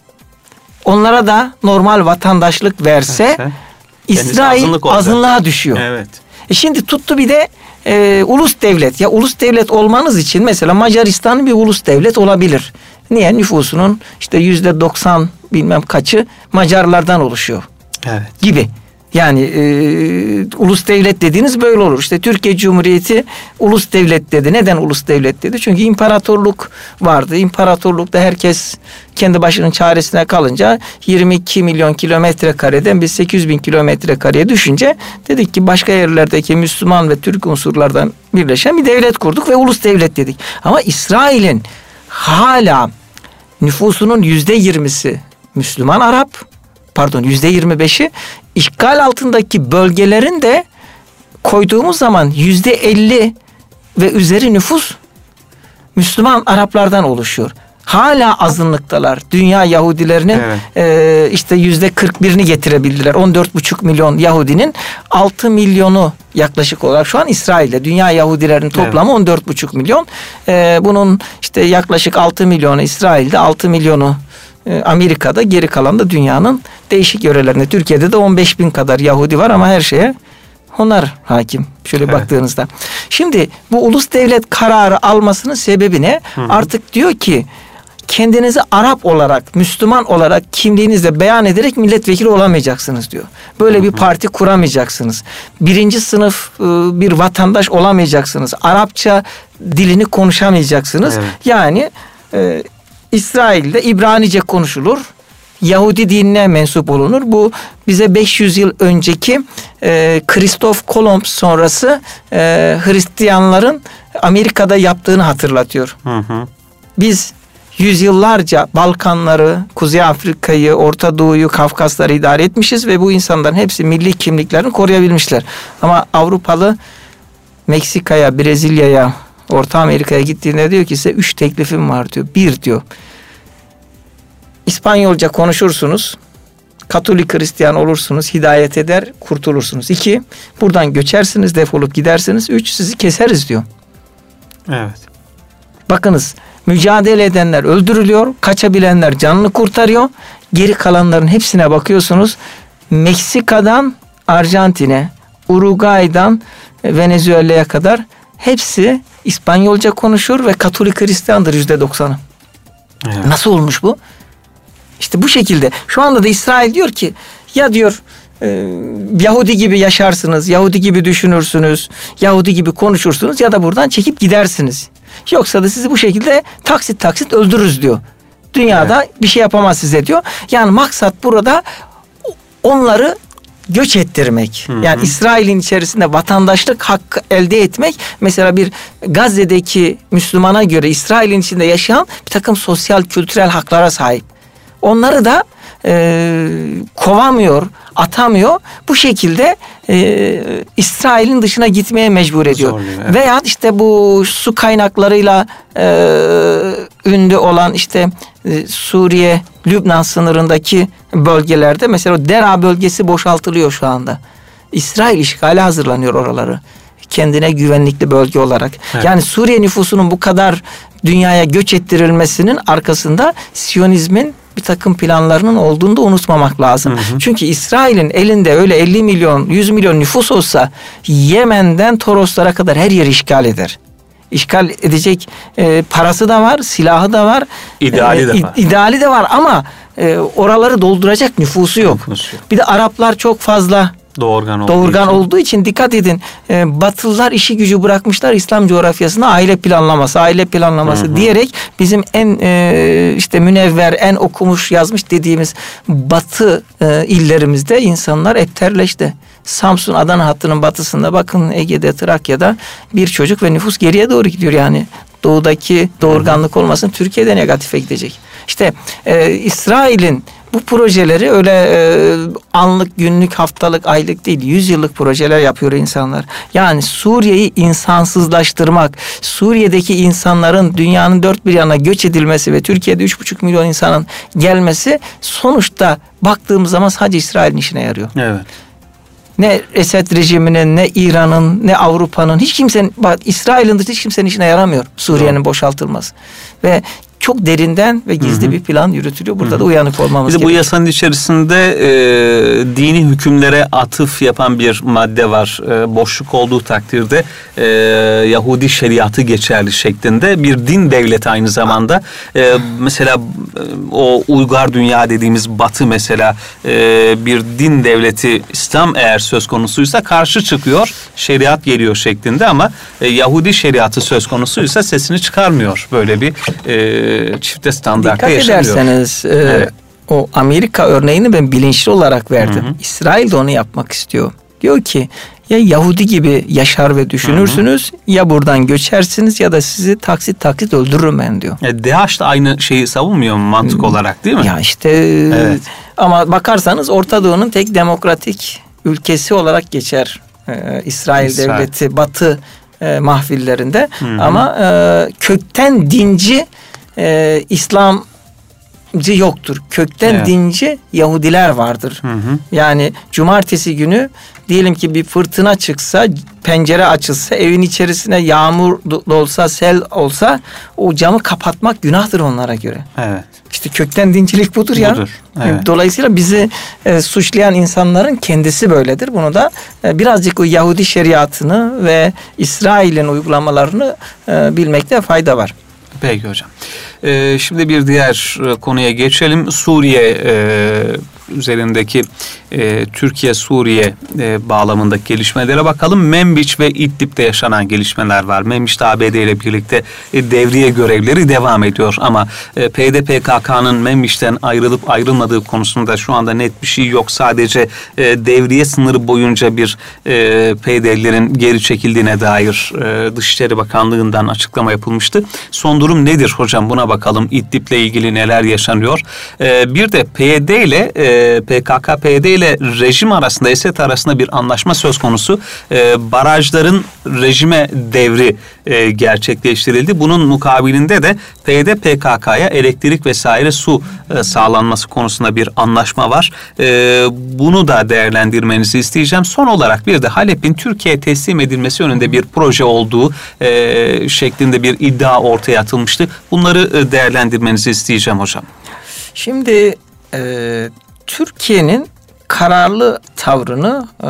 S2: onlara da normal vatandaşlık verse,
S1: evet.
S2: İsrail azınlığa düşüyor.
S1: Evet.
S2: E şimdi tuttu bir de e, ulus devlet. Ya ulus devlet olmanız için mesela Macaristan bir ulus devlet olabilir. Niye? Nüfusunun işte yüzde doksan bilmem kaçı Macarlardan oluşuyor.
S1: Evet.
S2: Gibi. Yani e, ulus devlet dediğiniz böyle olur. İşte Türkiye Cumhuriyeti ulus devlet dedi. Neden ulus devlet dedi? Çünkü imparatorluk vardı. İmparatorlukta herkes kendi başının çaresine kalınca yirmi iki milyon kilometre kareden biz sekiz yüz bin kilometre kareye düşünce dedik ki başka yerlerdeki Müslüman ve Türk unsurlardan birleşen bir devlet kurduk ve ulus devlet dedik. Ama İsrail'in hala nüfusunun yüzde yirmisi Müslüman Arap, pardon yüzde yirmi beşi işgal altındaki bölgelerin de koyduğumuz zaman yüzde elli ve üzeri nüfus Müslüman Araplardan oluşuyor. Hala azınlıktalar. Dünya Yahudilerinin evet. e, işte yüzde kırk birini getirebildiler. on dört buçuk milyon Yahudinin altı milyonu yaklaşık olarak şu an İsrail'de. Dünya Yahudilerin toplamı evet. on dört buçuk milyon. E, bunun işte yaklaşık altı milyonu İsrail'de, altı milyonu Amerika'da, geri kalan da dünyanın değişik yörelerinde. Türkiye'de de on beş bin kadar Yahudi var ama her şeye onlar hakim. Şöyle evet. baktığınızda. Şimdi bu ulus devlet kararı almasının sebebi ne? Hı hı. Artık diyor ki kendinizi Arap olarak, Müslüman olarak kimliğinizle beyan ederek milletvekili olamayacaksınız diyor. Böyle hı hı. bir parti kuramayacaksınız. Birinci sınıf bir vatandaş olamayacaksınız. Arapça dilini konuşamayacaksınız. Evet. Yani e, İsrail'de İbranice konuşulur. Yahudi dinine mensup olunur. Bu bize beş yüz yıl önceki e, Kristof Kolomb sonrası e, Hristiyanların Amerika'da yaptığını hatırlatıyor. Hı hı. Biz yüzyıllarca Balkanları, Kuzey Afrika'yı, Orta Doğu'yu, Kafkasları idare etmişiz ve bu insanların hepsi milli kimliklerini koruyabilmişler. Ama Avrupalı Meksika'ya, Brezilya'ya, Orta Amerika'ya gittiğinde diyor ki size üç teklifim var diyor. Bir diyor, İspanyolca konuşursunuz, Katolik Hristiyan olursunuz, hidayet eder, kurtulursunuz. İki, buradan göçersiniz, defolup gidersiniz. Üç, sizi keseriz diyor.
S1: Evet.
S2: Bakınız, mücadele edenler öldürülüyor, kaçabilenler canını kurtarıyor. Geri kalanların hepsine bakıyorsunuz. Meksika'dan Arjantin'e, Uruguay'dan Venezuela'ya kadar hepsi İspanyolca konuşur ve Katolik Hristiyandır yüzde doksanı. Evet. Nasıl olmuş bu? İşte bu şekilde. Şu anda da İsrail diyor ki ya diyor e, Yahudi gibi yaşarsınız, Yahudi gibi düşünürsünüz, Yahudi gibi konuşursunuz ya da buradan çekip gidersiniz. Yoksa da sizi bu şekilde taksit taksit öldürürüz diyor. Dünyada evet. bir şey yapamaz size diyor. Yani maksat burada onları göç ettirmek. Hı hı. Yani İsrail'in içerisinde vatandaşlık hakkı elde etmek. Mesela bir Gazze'deki Müslümana göre İsrail'in içinde yaşayan bir takım sosyal kültürel haklara sahip. Onları da e, kovamıyor, atamıyor. Bu şekilde e, İsrail'in dışına gitmeye mecbur ediyor. Zorluyor, evet. Veya işte bu su kaynaklarıyla e, ünlü olan işte e, Suriye, Lübnan sınırındaki bölgelerde mesela o Dera bölgesi boşaltılıyor şu anda. İsrail işgale hazırlanıyor oraları. Kendine güvenlikli bölge olarak. Evet. Yani Suriye nüfusunun bu kadar dünyaya göç ettirilmesinin arkasında Siyonizmin bir takım planlarının olduğunu da unutmamak lazım. Hı hı. Çünkü İsrail'in elinde öyle elli milyon, yüz milyon nüfus olsa Yemen'den Toroslara kadar her yeri işgal eder. İşgal edecek e, parası da var, silahı da var.
S1: İdeali
S2: e,
S1: de var.
S2: İdeali de var ama e, oraları dolduracak nüfusu yok. Nüfusu yok. Bir de Araplar çok fazla
S1: Doğurgan, olduğu,
S2: Doğurgan
S1: için.
S2: olduğu için dikkat edin. E, Batılılar işi gücü bırakmışlar İslam coğrafyasına aile planlaması, aile planlaması hı hı. diyerek bizim en e, işte münevver, en okumuş, yazmış dediğimiz Batı e, illerimizde insanlar epterleşti. Samsun Adana hattının batısında bakın Ege'de, Trakya'da bir çocuk ve nüfus geriye doğru gidiyor yani. Doğudaki doğurganlık olmasın Türkiye'de negatife gidecek. İşte e, İsrail'in Bu projeleri öyle e, anlık, günlük, haftalık, aylık değil, yüz yıllık projeler yapıyor insanlar. Yani Suriye'yi insansızlaştırmak, Suriye'deki insanların dünyanın dört bir yanına göç edilmesi ve Türkiye'de üç buçuk milyon insanın gelmesi sonuçta baktığımız zaman sadece İsrail'in işine yarıyor.
S1: Evet.
S2: Ne Esed rejiminin, ne İran'ın, ne Avrupa'nın, hiç kimsenin, bak İsrail'in dışında hiç kimsenin işine yaramıyor Suriye'nin boşaltılması. Ve çok derinden ve gizli Hı-hı. bir plan yürütülüyor. Burada Hı-hı. da uyanık olmamız gerekiyor.
S1: Bu yasanın içerisinde e, dini hükümlere atıf yapan bir madde var. E, boşluk olduğu takdirde e, Yahudi şeriatı geçerli şeklinde bir din devleti aynı zamanda. E, mesela e, o uygar dünya dediğimiz Batı mesela e, bir din devleti, İslam eğer söz konusuysa karşı çıkıyor. Şeriat geliyor şeklinde ama e, Yahudi şeriatı söz konusuysa sesini çıkarmıyor. Böyle bir e, çifte standartta yaşanıyor.
S2: Dikkat ederseniz e, evet. o Amerika örneğini ben bilinçli olarak verdim. Hı hı. İsrail de onu yapmak istiyor. Diyor ki ya Yahudi gibi yaşar ve düşünürsünüz, hı hı. ya buradan göçersiniz ya da sizi taksit taksit öldürürüm ben diyor.
S1: E, DAEŞ de aynı şeyi savunmuyor mu mantık olarak, değil mi?
S2: Ya işte evet. ama bakarsanız Orta Doğu'nun tek demokratik ülkesi olarak geçer ee, İsrail, İsrail devleti Batı e, mahvillerinde. Hı hı. Ama e, kökten dinci Ee, İslamcı yoktur. Kökten evet. dinci Yahudiler vardır. Hı hı. Yani cumartesi günü diyelim ki bir fırtına çıksa, pencere açılsa, evin içerisine yağmur olsa, sel olsa o camı kapatmak günahtır onlara göre.
S1: Evet.
S2: İşte kökten dincilik budur, budur. ya. Evet. Dolayısıyla bizi e, suçlayan insanların kendisi böyledir. Bunu da e, birazcık o Yahudi şeriatını ve İsrail'in uygulamalarını e, bilmekte fayda var.
S1: Peki hocam. Ee, şimdi bir diğer konuya geçelim. Suriye e, üzerindeki e, Türkiye-Suriye e, bağlamındaki gelişmelere bakalım. Menbiç ve İdlib'de yaşanan gelişmeler var. Menbiç'te A B D ile birlikte e, devriye görevleri devam ediyor. Ama e, P D P K K'nın Menbiç'ten ayrılıp ayrılmadığı konusunda şu anda net bir şey yok. Sadece e, devriye sınırı boyunca bir e, P Y D'lilerin geri çekildiğine dair e, Dışişleri Bakanlığı'ndan açıklama yapılmıştı. Son durum nedir hocam? Buna bakalım. İdlib'le ilgili neler yaşanıyor? E, bir de P Y D ile e, P K K P Y D ile rejim arasında, Esed arasında bir anlaşma söz konusu. E, barajların rejime devri e, gerçekleştirildi. Bunun mukabilinde de P Y D P K K'ya elektrik vesaire su e, sağlanması konusunda bir anlaşma var. E, bunu da değerlendirmenizi isteyeceğim. Son olarak bir de Halep'in Türkiye'ye teslim edilmesi yönünde bir proje olduğu e, şeklinde bir iddia ortaya atılmıştı. Bunları e, değerlendirmenizi isteyeceğim hocam.
S2: Şimdi e, Türkiye'nin kararlı tavrını e,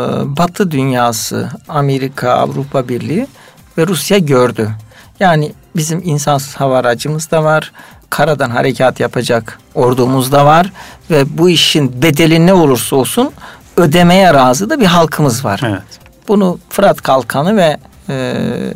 S2: Batı dünyası, Amerika, Avrupa Birliği ve Rusya gördü. Yani bizim insansız hava aracımız da var, karadan harekat yapacak ordumuz da var ve bu işin bedeli ne olursa olsun ödemeye razı da bir halkımız var. Evet. Bunu Fırat Kalkanı ve e,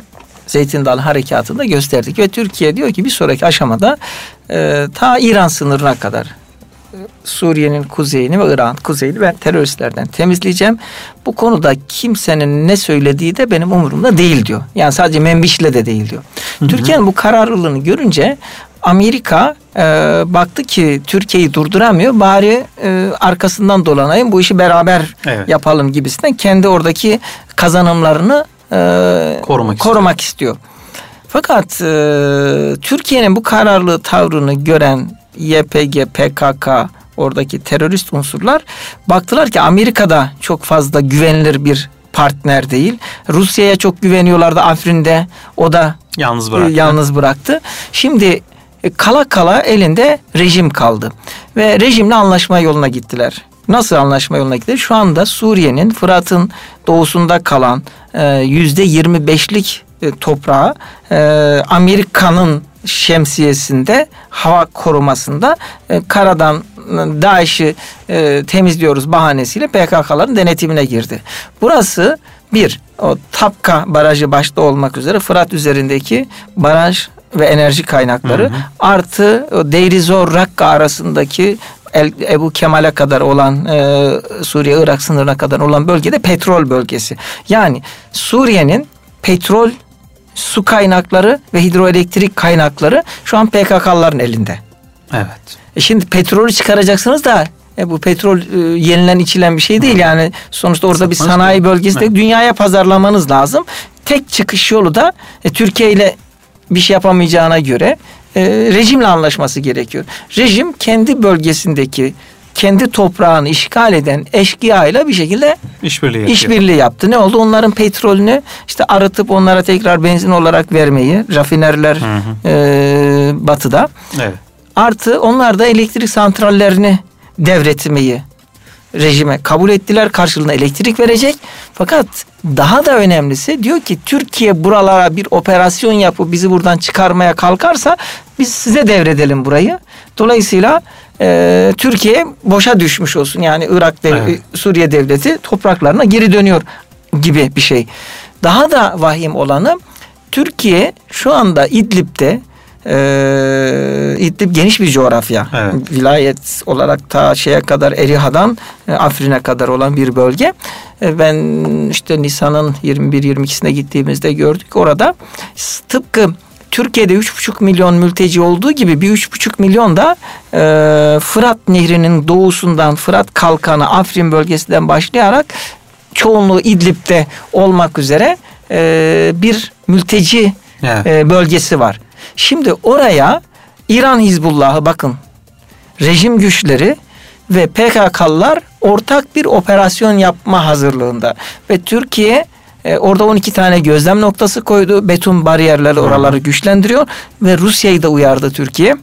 S2: Zeytin Dalı Harekatı'nda gösterdik ve Türkiye diyor ki bir sonraki aşamada e, ta İran sınırına kadar Suriye'nin kuzeyini ve Irak'ın kuzeyini ben teröristlerden temizleyeceğim. Bu konuda kimsenin ne söylediği de benim umurumda değil diyor. Yani sadece Menbiç'le de değil diyor. Hı hı. Türkiye'nin bu kararlılığını görünce Amerika e, baktı ki Türkiye'yi durduramıyor. Bari e, arkasından dolanayım, bu işi beraber evet. yapalım gibisinden kendi oradaki kazanımlarını e,
S1: korumak,
S2: korumak istiyor. istiyor. Fakat e, Türkiye'nin bu kararlı tavrını gören Y P G, P K K, oradaki terörist unsurlar baktılar ki Amerika'da çok fazla güvenilir bir partner değil. Rusya'ya çok güveniyorlardı Afrin'de. O da
S1: yalnız bıraktı.
S2: E, yalnız bıraktı. Şimdi e, kala kala elinde rejim kaldı. Ve rejimle anlaşma yoluna gittiler. Nasıl anlaşma yoluna gittiler? Şu anda Suriye'nin Fırat'ın doğusunda kalan yüzde yirmi beşlik toprağı e, Amerika'nın şemsiyesinde, hava korumasında e, karadan DAEŞ'i e, temizliyoruz bahanesiyle P K K'ların denetimine girdi. Burası bir, o Tapka Barajı başta olmak üzere Fırat üzerindeki baraj ve enerji kaynakları, hı hı. artı o Deir ez-Zor Rakka arasındaki El, Ebu Kemal'e kadar olan e, Suriye-Irak sınırına kadar olan bölgede petrol bölgesi. Yani Suriye'nin petrol, su kaynakları ve hidroelektrik kaynakları şu an P K K'ların elinde.
S1: Evet.
S2: E şimdi petrolü çıkaracaksınız da e bu petrol e, yenilen içilen bir şey değil. Yani sonuçta orada bir sanayi bölgesi de dünyaya pazarlamanız lazım. Tek çıkış yolu da e, Türkiye ile bir şey yapamayacağına göre e, rejimle anlaşması gerekiyor. Rejim kendi bölgesindeki kendi toprağını işgal eden eşkıyayla bir şekilde
S1: işbirliği,
S2: işbirliği yaptı. Ne oldu? Onların petrolünü işte arıtıp onlara tekrar benzin olarak vermeyi, rafineriler hı hı. E, batıda.
S1: Evet.
S2: Artı onlar da elektrik santrallerini devretmeyi rejime kabul ettiler. Karşılığında elektrik verecek. Fakat daha da önemlisi diyor ki Türkiye buralara bir operasyon yapıp bizi buradan çıkarmaya kalkarsa biz size devredelim burayı. Dolayısıyla e, Türkiye boşa düşmüş olsun. Yani Irak dev- evet. Suriye devleti topraklarına geri dönüyor gibi bir şey. Daha da vahim olanı Türkiye şu anda İdlib'de Ee, İdlib geniş bir coğrafya. Evet. Vilayet olarak ta şeye kadar Eriha'dan e, Afrin'e kadar olan bir bölge. E, ben işte Nisan'ın yirmi bir yirmi ikisine gittiğimizde gördük. Orada tıpkı Türkiye'de üç buçuk milyon mülteci olduğu gibi bir üç buçuk milyon da e, Fırat Nehri'nin doğusundan Fırat Kalkanı Afrin bölgesinden başlayarak çoğunluğu İdlib'de olmak üzere e, bir mülteci evet. e, bölgesi var. Şimdi oraya İran Hizbullah'ı bakın rejim güçleri ve P K K'lılar ortak bir operasyon yapma hazırlığında ve Türkiye e, orada on iki tane gözlem noktası koydu. Beton bariyerlerle oraları güçlendiriyor ve Rusya'yı da uyardı Türkiye.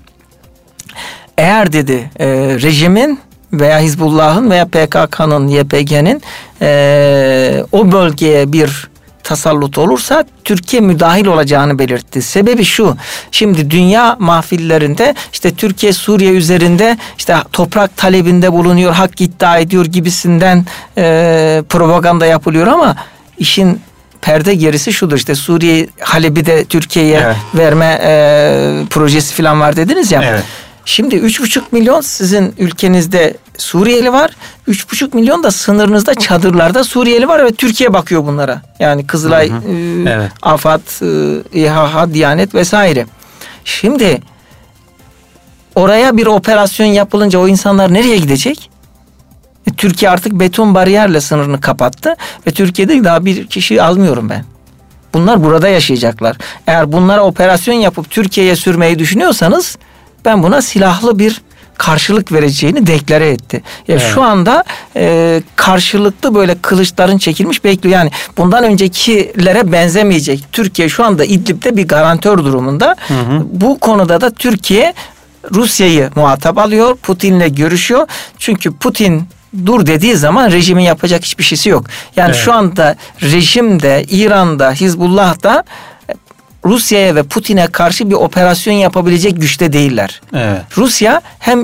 S2: Eğer dedi e, rejimin veya Hizbullah'ın veya P K K'nın Y P G'nin e, o bölgeye bir tasallut olursa Türkiye müdahil olacağını belirtti. Sebebi şu. Şimdi dünya mahfillerinde işte Türkiye Suriye üzerinde işte toprak talebinde bulunuyor, hak iddia ediyor gibisinden e, propaganda yapılıyor ama işin perde gerisi şudur. İşte Suriye Halep'i de Türkiye'ye evet. verme e, projesi falan var dediniz ya. Evet. Şimdi üç buçuk milyon sizin ülkenizde Suriyeli var. üç buçuk milyon da sınırınızda çadırlarda Suriyeli var ve Türkiye bakıyor bunlara. Yani Kızılay, hı hı. E, evet. AFAD, e, İ H H, Diyanet vesaire. Şimdi oraya bir operasyon yapılınca o insanlar nereye gidecek? E, Türkiye artık beton bariyerle sınırını kapattı ve Türkiye'de daha bir kişi almıyorum ben. Bunlar burada yaşayacaklar. Eğer bunlara operasyon yapıp Türkiye'ye sürmeyi düşünüyorsanız ben buna silahlı bir karşılık vereceğini deklare etti. Yani evet. Şu anda e, karşılıklı böyle kılıçların çekilmiş bekliyor. Yani bundan öncekilere benzemeyecek. Türkiye şu anda İdlib'de bir garantör durumunda. Hı hı. Bu konuda da Türkiye Rusya'yı muhatap alıyor. Putin'le görüşüyor. Çünkü Putin dur dediği zaman rejimin yapacak hiçbir şeysi yok. Yani evet. Şu anda rejimde, İran'da, Hizbullah'da Rusya'ya ve Putin'e karşı bir operasyon yapabilecek güçte değiller. Evet. Rusya hem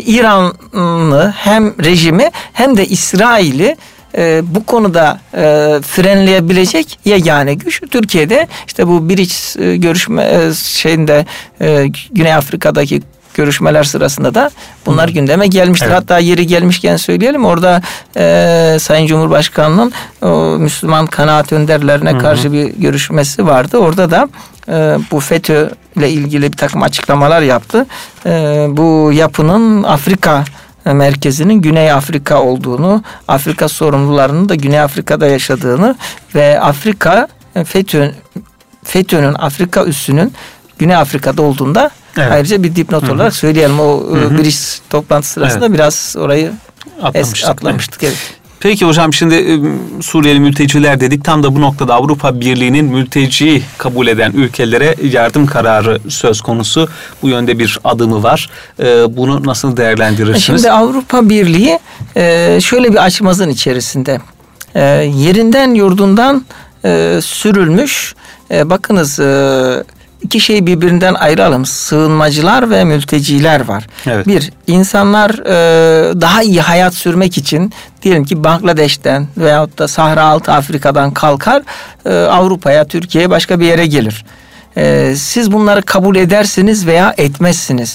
S2: İran'ı hem rejimi hem de İsrail'i e, bu konuda e, frenleyebilecek yegane güç. Türkiye'de işte bu Biriç e, görüşme e, şeyinde e, Güney Afrika'daki görüşmeler sırasında da bunlar Hı. gündeme gelmiştir. Evet. Hatta yeri gelmişken söyleyelim orada e, Sayın Cumhurbaşkanı'nın o Müslüman kanaat önderlerine Hı. karşı bir görüşmesi vardı. Orada da e, bu FETÖ ile ilgili bir takım açıklamalar yaptı. E, bu yapının Afrika merkezinin Güney Afrika olduğunu, Afrika sorumlularının da Güney Afrika'da yaşadığını ve Afrika FETÖ FETÖ'nün Afrika üssünün Güney Afrika'da olduğunda evet. ayrıca bir dipnot Hı-hı. olarak söyleyelim. O Biriç toplantı sırasında evet. biraz orayı atlamıştık. atlamıştık evet. Evet.
S1: Peki hocam şimdi Suriyeli mülteciler dedik. Tam da bu noktada Avrupa Birliği'nin mülteci kabul eden ülkelere yardım kararı söz konusu. Bu yönde bir adımı var. Bunu nasıl değerlendirirsiniz?
S2: Şimdi Avrupa Birliği şöyle bir açmazın içerisinde. Yerinden yurdundan sürülmüş. Bakınız İki şeyi birbirinden ayıralım. Sığınmacılar ve mülteciler var. Evet. Bir, insanlar e, daha iyi hayat sürmek için diyelim ki Bangladeş'ten veyahut da Sahra Altı Afrika'dan kalkar e, Avrupa'ya, Türkiye'ye başka bir yere gelir. E, siz bunları kabul edersiniz veya etmezsiniz.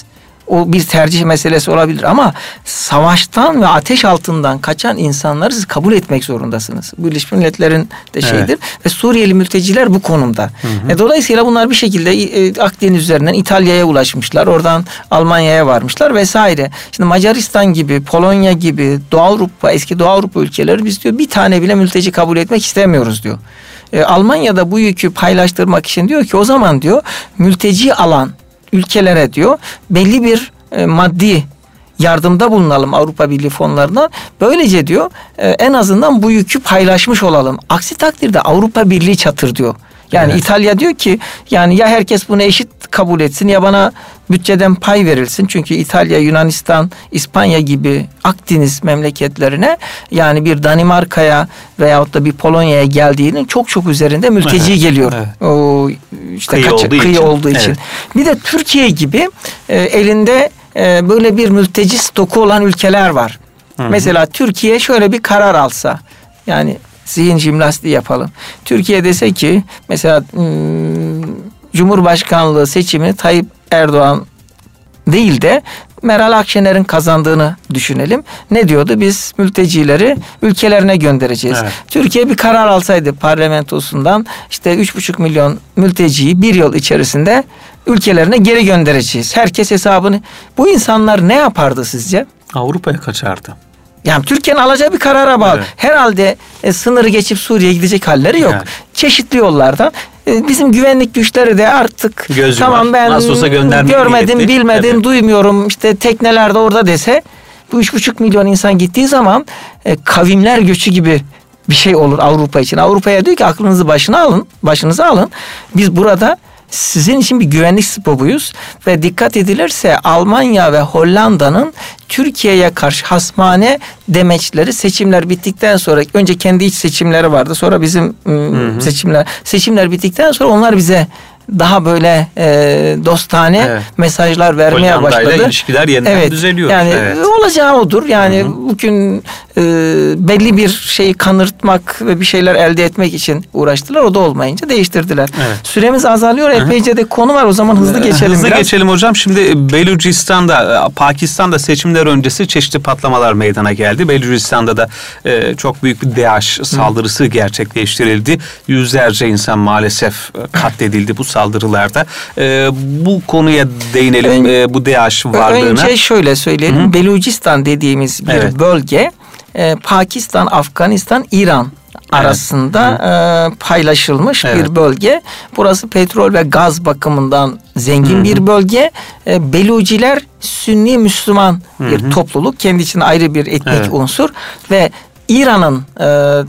S2: O bir tercih meselesi olabilir ama savaştan ve ateş altından kaçan insanları siz kabul etmek zorundasınız. Bu Birleşmiş Milletler'in de şeydir. Evet. Ve Suriyeli mülteciler bu konumda. Hı hı. E, dolayısıyla bunlar bir şekilde e, Akdeniz üzerinden İtalya'ya ulaşmışlar. Oradan Almanya'ya varmışlar vesaire. Şimdi Macaristan gibi, Polonya gibi, Doğu Avrupa, eski Doğu Avrupa ülkeleri biz diyor bir tane bile mülteci kabul etmek istemiyoruz diyor. E, Almanya'da bu yükü paylaştırmak için diyor ki o zaman diyor mülteci alan ülkelere diyor belli bir e, maddi yardımda bulunalım Avrupa Birliği fonlarından. Böylece diyor e, en azından bu yükü paylaşmış olalım. Aksi takdirde Avrupa Birliği çatır diyor. Yani evet. İtalya diyor ki yani ya herkes bunu eşit kabul etsin ya bana bütçeden pay verilsin. Çünkü İtalya, Yunanistan, İspanya gibi Akdeniz memleketlerine yani bir Danimarka'ya veyahut da bir Polonya'ya geldiğinin çok çok üzerinde mülteci evet. geliyor. Evet. O işte kıyı, kaç, olduğu, kıyı için. olduğu için. Evet. Bir de Türkiye gibi e, elinde e, böyle bir mülteci stoku olan ülkeler var. Hı-hı. Mesela Türkiye şöyle bir karar alsa yani zihin jimnastiği yapalım. Türkiye dese ki mesela ım, Cumhurbaşkanlığı seçimini Tayyip Erdoğan değil de Meral Akşener'in kazandığını düşünelim. Ne diyordu? Biz mültecileri ülkelerine göndereceğiz. Evet. Türkiye bir karar alsaydı parlamentosundan işte üç buçuk milyon mülteciyi bir yıl içerisinde ülkelerine geri göndereceğiz. Herkes hesabını. Bu insanlar ne yapardı sizce?
S1: Avrupa'ya kaçardı.
S2: Yani Türkiye'nin alacağı bir karara bağlı. Evet. Herhalde e, sınırı geçip Suriye'ye gidecek halleri yok. Yani. Çeşitli yollardan. E, bizim güvenlik güçleri de artık Gözüm tamam var. ben görmedim, gerekti. bilmedim, evet. duymuyorum. İşte teknelerde orada dese bu üç buçuk milyon insan gittiği zaman e, kavimler göçü gibi bir şey olur Avrupa için. Avrupa'ya diyor ki aklınızı başına alın, başınıza alın. Biz burada sizin için bir güvenlik spobuyuz ve dikkat edilirse Almanya ve Hollanda'nın Türkiye'ye karşı hasmane demeçleri seçimler bittikten sonra önce kendi iç seçimleri vardı. Sonra bizim hı hı. seçimler seçimler bittikten sonra onlar bize daha böyle e, dostane evet. mesajlar vermeye Hollanda başladı.
S1: Hollanda'yla ilişkiler yeniden
S2: evet.
S1: düzeliyor.
S2: Yani
S1: evet.
S2: olacağı odur. Yani hı hı. bugün e, belli bir şeyi kanırtmak ve bir şeyler elde etmek için uğraştılar. O da olmayınca değiştirdiler. Evet. Süremiz azalıyor. Hı hı. Epeyce de konu var. O zaman hızlı geçelim
S1: Hızlı
S2: biraz.
S1: geçelim hocam. Şimdi Belucistan'da, Pakistan'da seçimler öncesi çeşitli patlamalar meydana geldi. Belucistan'da da e, çok büyük bir DAEŞ saldırısı hı. gerçekleştirildi. Yüzlerce insan maalesef katledildi bu saldırılarda. E, bu konuya değinelim. Ön, e, bu DAEŞ varlığına.
S2: Önce şöyle söyleyelim. Hı-hı. Belucistan dediğimiz bir evet. bölge e, Pakistan, Afganistan, İran arasında evet. e, paylaşılmış evet. bir bölge. Burası petrol ve gaz bakımından zengin Hı-hı. bir bölge. E, Beluciler Sünni Müslüman Hı-hı. bir topluluk. Kendi içinde ayrı bir etnik evet. unsur ve İran'ın e,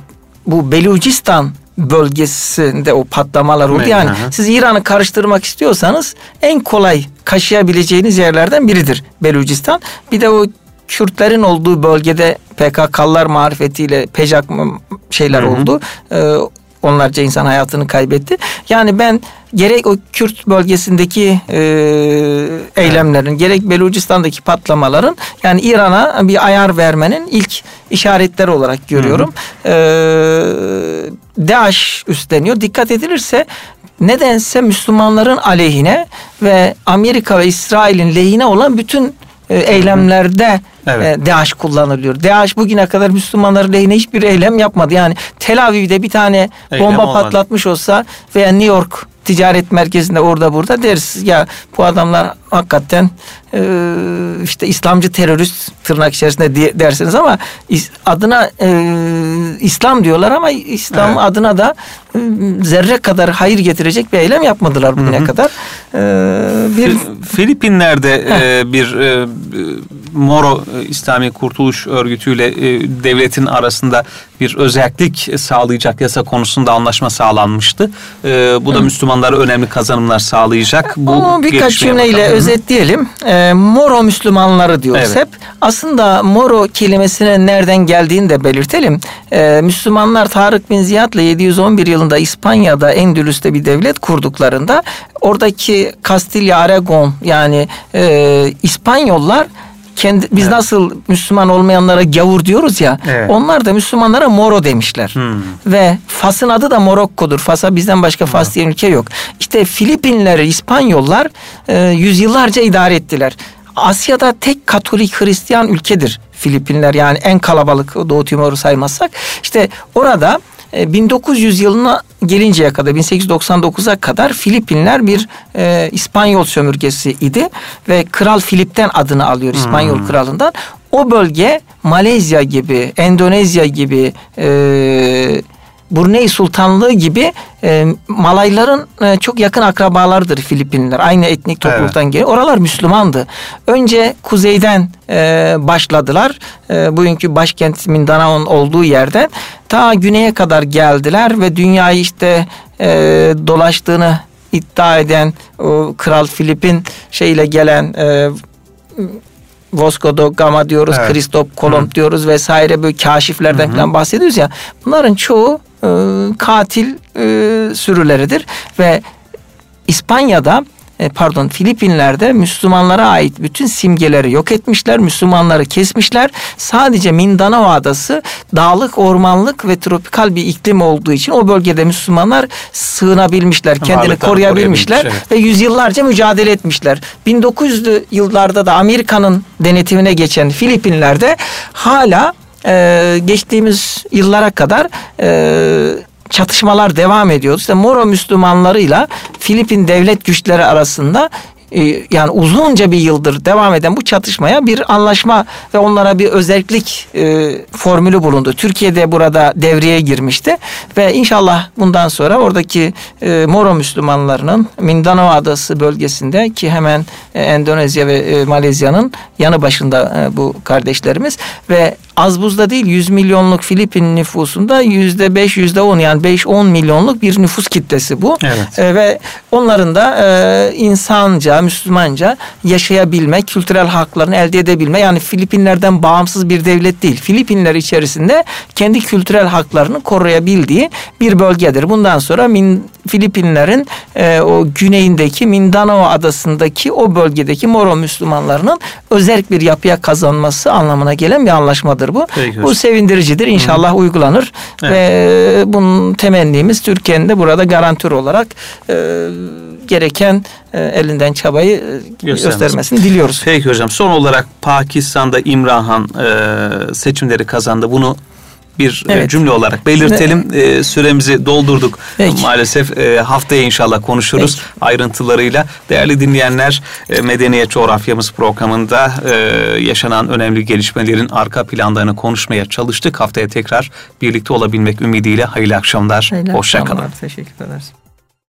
S2: bu Belucistan bölgesinde o patlamalar oldu. Evet, yani aha. siz İran'ı karıştırmak istiyorsanız en kolay kaşıyabileceğiniz yerlerden biridir Belucistan. Bir de o Kürtlerin olduğu bölgede P K K'lılar marifetiyle pejak şeyler hı hı. oldu. Ee, onlarca insan hayatını kaybetti. Yani ben gerek o Kürt bölgesindeki e, eylemlerin evet. gerek Belucistan'daki patlamaların yani İran'a bir ayar vermenin ilk işaretleri olarak görüyorum. Hı hı. Ee, DAEŞ üstleniyor. Dikkat edilirse nedense Müslümanların aleyhine ve Amerika ve İsrail'in lehine olan bütün e, eylemlerde evet. e, DAEŞ kullanılıyor. DAEŞ bugüne kadar Müslümanların lehine hiçbir eylem yapmadı. Yani Tel Aviv'de bir tane eylem bomba olmadı. patlatmış olsa veya New York ticaret merkezinde orada burada deriz ya bu adamlar hakikaten e, işte İslamcı terörist tırnak içerisinde dersiniz ama adına e, İslam diyorlar ama İslam evet. adına da e, zerre kadar hayır getirecek bir eylem yapmadılar bugüne hı hı. kadar. E,
S1: bir Filipinler'de e, bir e, Moro İslami Kurtuluş Örgütü ile e, devletin arasında bir özellik sağlayacak yasa konusunda anlaşma sağlanmıştı. E, bu da Hı. Müslümanlara önemli kazanımlar sağlayacak. Bu
S2: Onu birkaç cümleyle özetleyelim. E, Moro Müslümanları diyoruz evet. hep. Aslında Moro kelimesinin nereden geldiğini de belirtelim. E, Müslümanlar Tarık bin Ziyad'la yedi yüz on bir yılında İspanya'da Endülüs'te bir devlet kurduklarında oradaki Kastilya, Aragon yani e, İspanyollar kendi, biz evet. nasıl Müslüman olmayanlara gavur diyoruz ya evet. onlar da Müslümanlara Moro demişler. Hmm. Ve Fas'ın adı da Morokko'dur. Fas'a bizden başka Fas hmm. diye ülke yok. İşte Filipinleri İspanyollar e, yüzyıllarca idare ettiler. Asya'da tek Katolik Hristiyan ülkedir Filipinler, yani en kalabalık Doğu Timor'u saymazsak. İşte orada bin dokuz yüz yılına gelinceye kadar, bin sekiz yüz doksan dokuza kadar Filipinler bir e, İspanyol sömürgesi idi ve Kral Filip'ten adını alıyor, İspanyol hmm. kralından. O bölge Malezya gibi, Endonezya gibi, e, Brunei Sultanlığı gibi e, Malayların e, çok yakın akrabalardır Filipinler. Aynı etnik topluluktan evet. geliyor. Oralar Müslümandı. Önce kuzeyden e, başladılar. E, bugünkü başkent Mindanao'nun olduğu yerden ta güneye kadar geldiler ve dünyayı işte e, dolaştığını iddia eden o Kral Filip'in şeyle gelen e, Vasco da Gama diyoruz, evet. Kristop Kolomb Hı. diyoruz vesaire, böyle kaşiflerden Hı-hı. falan bahsediyoruz ya. Bunların çoğu e, katil e, sürüleridir ve İspanya'da e, pardon Filipinler'de Müslümanlara ait bütün simgeleri yok etmişler. Müslümanları kesmişler. Sadece Mindanao adası dağlık, ormanlık ve tropikal bir iklim olduğu için o bölgede Müslümanlar sığınabilmişler. Kendini Varlıktan koruyabilmişler evet. ve yüzyıllarca mücadele etmişler. bin dokuz yüzlü yıllarda da Amerika'nın denetimine geçen Filipinler'de hala e, geçtiğimiz yıllara kadar e, çatışmalar devam ediyor. İşte Moro Müslümanlarıyla Filipin devlet güçleri arasında yani uzunca bir yıldır devam eden bu çatışmaya bir anlaşma ve onlara bir özellik e, formülü bulundu. Türkiye de burada devreye girmişti ve inşallah bundan sonra oradaki e, Moro Müslümanlarının Mindanao Adası bölgesinde, ki hemen e, Endonezya ve e, Malezya'nın yanı başında e, bu kardeşlerimiz ve az buzda değil, yüz milyonluk Filipin nüfusunda yüzde beş, yüzde on, yani beş on milyonluk bir nüfus kitlesi bu. Evet. E, ve onların da e, insanca, Müslümanca yaşayabilme, kültürel haklarını elde edebilme, yani Filipinler'den bağımsız bir devlet değil, Filipinler içerisinde kendi kültürel haklarını koruyabildiği bir bölgedir. Bundan sonra Min, Filipinlerin e, o güneyindeki Mindanao adasındaki o bölgedeki Moro Müslümanlarının özerk bir yapıya kazanması anlamına gelen bir anlaşmadır bu. Peki, bu sevindiricidir. İnşallah Hı. uygulanır. Evet. Ve bunun temennimiz Türkiye'nin de burada garantör olarak e, gereken e, elinden çabayı e, göstermesini diliyoruz.
S1: Peki hocam, son olarak Pakistan'da İmran Han e, seçimleri kazandı. Bunu bir evet. cümle olarak belirtelim. Ee, süremizi doldurduk. Peki. Maalesef e, haftaya inşallah konuşuruz Peki. ayrıntılarıyla. Değerli dinleyenler, e, Medeniyet Coğrafyamız programında e, yaşanan önemli gelişmelerin arka planlarını konuşmaya çalıştık. Haftaya tekrar birlikte olabilmek ümidiyle hayırlı akşamlar. Hoşça kalın.
S2: Teşekkür ederiz.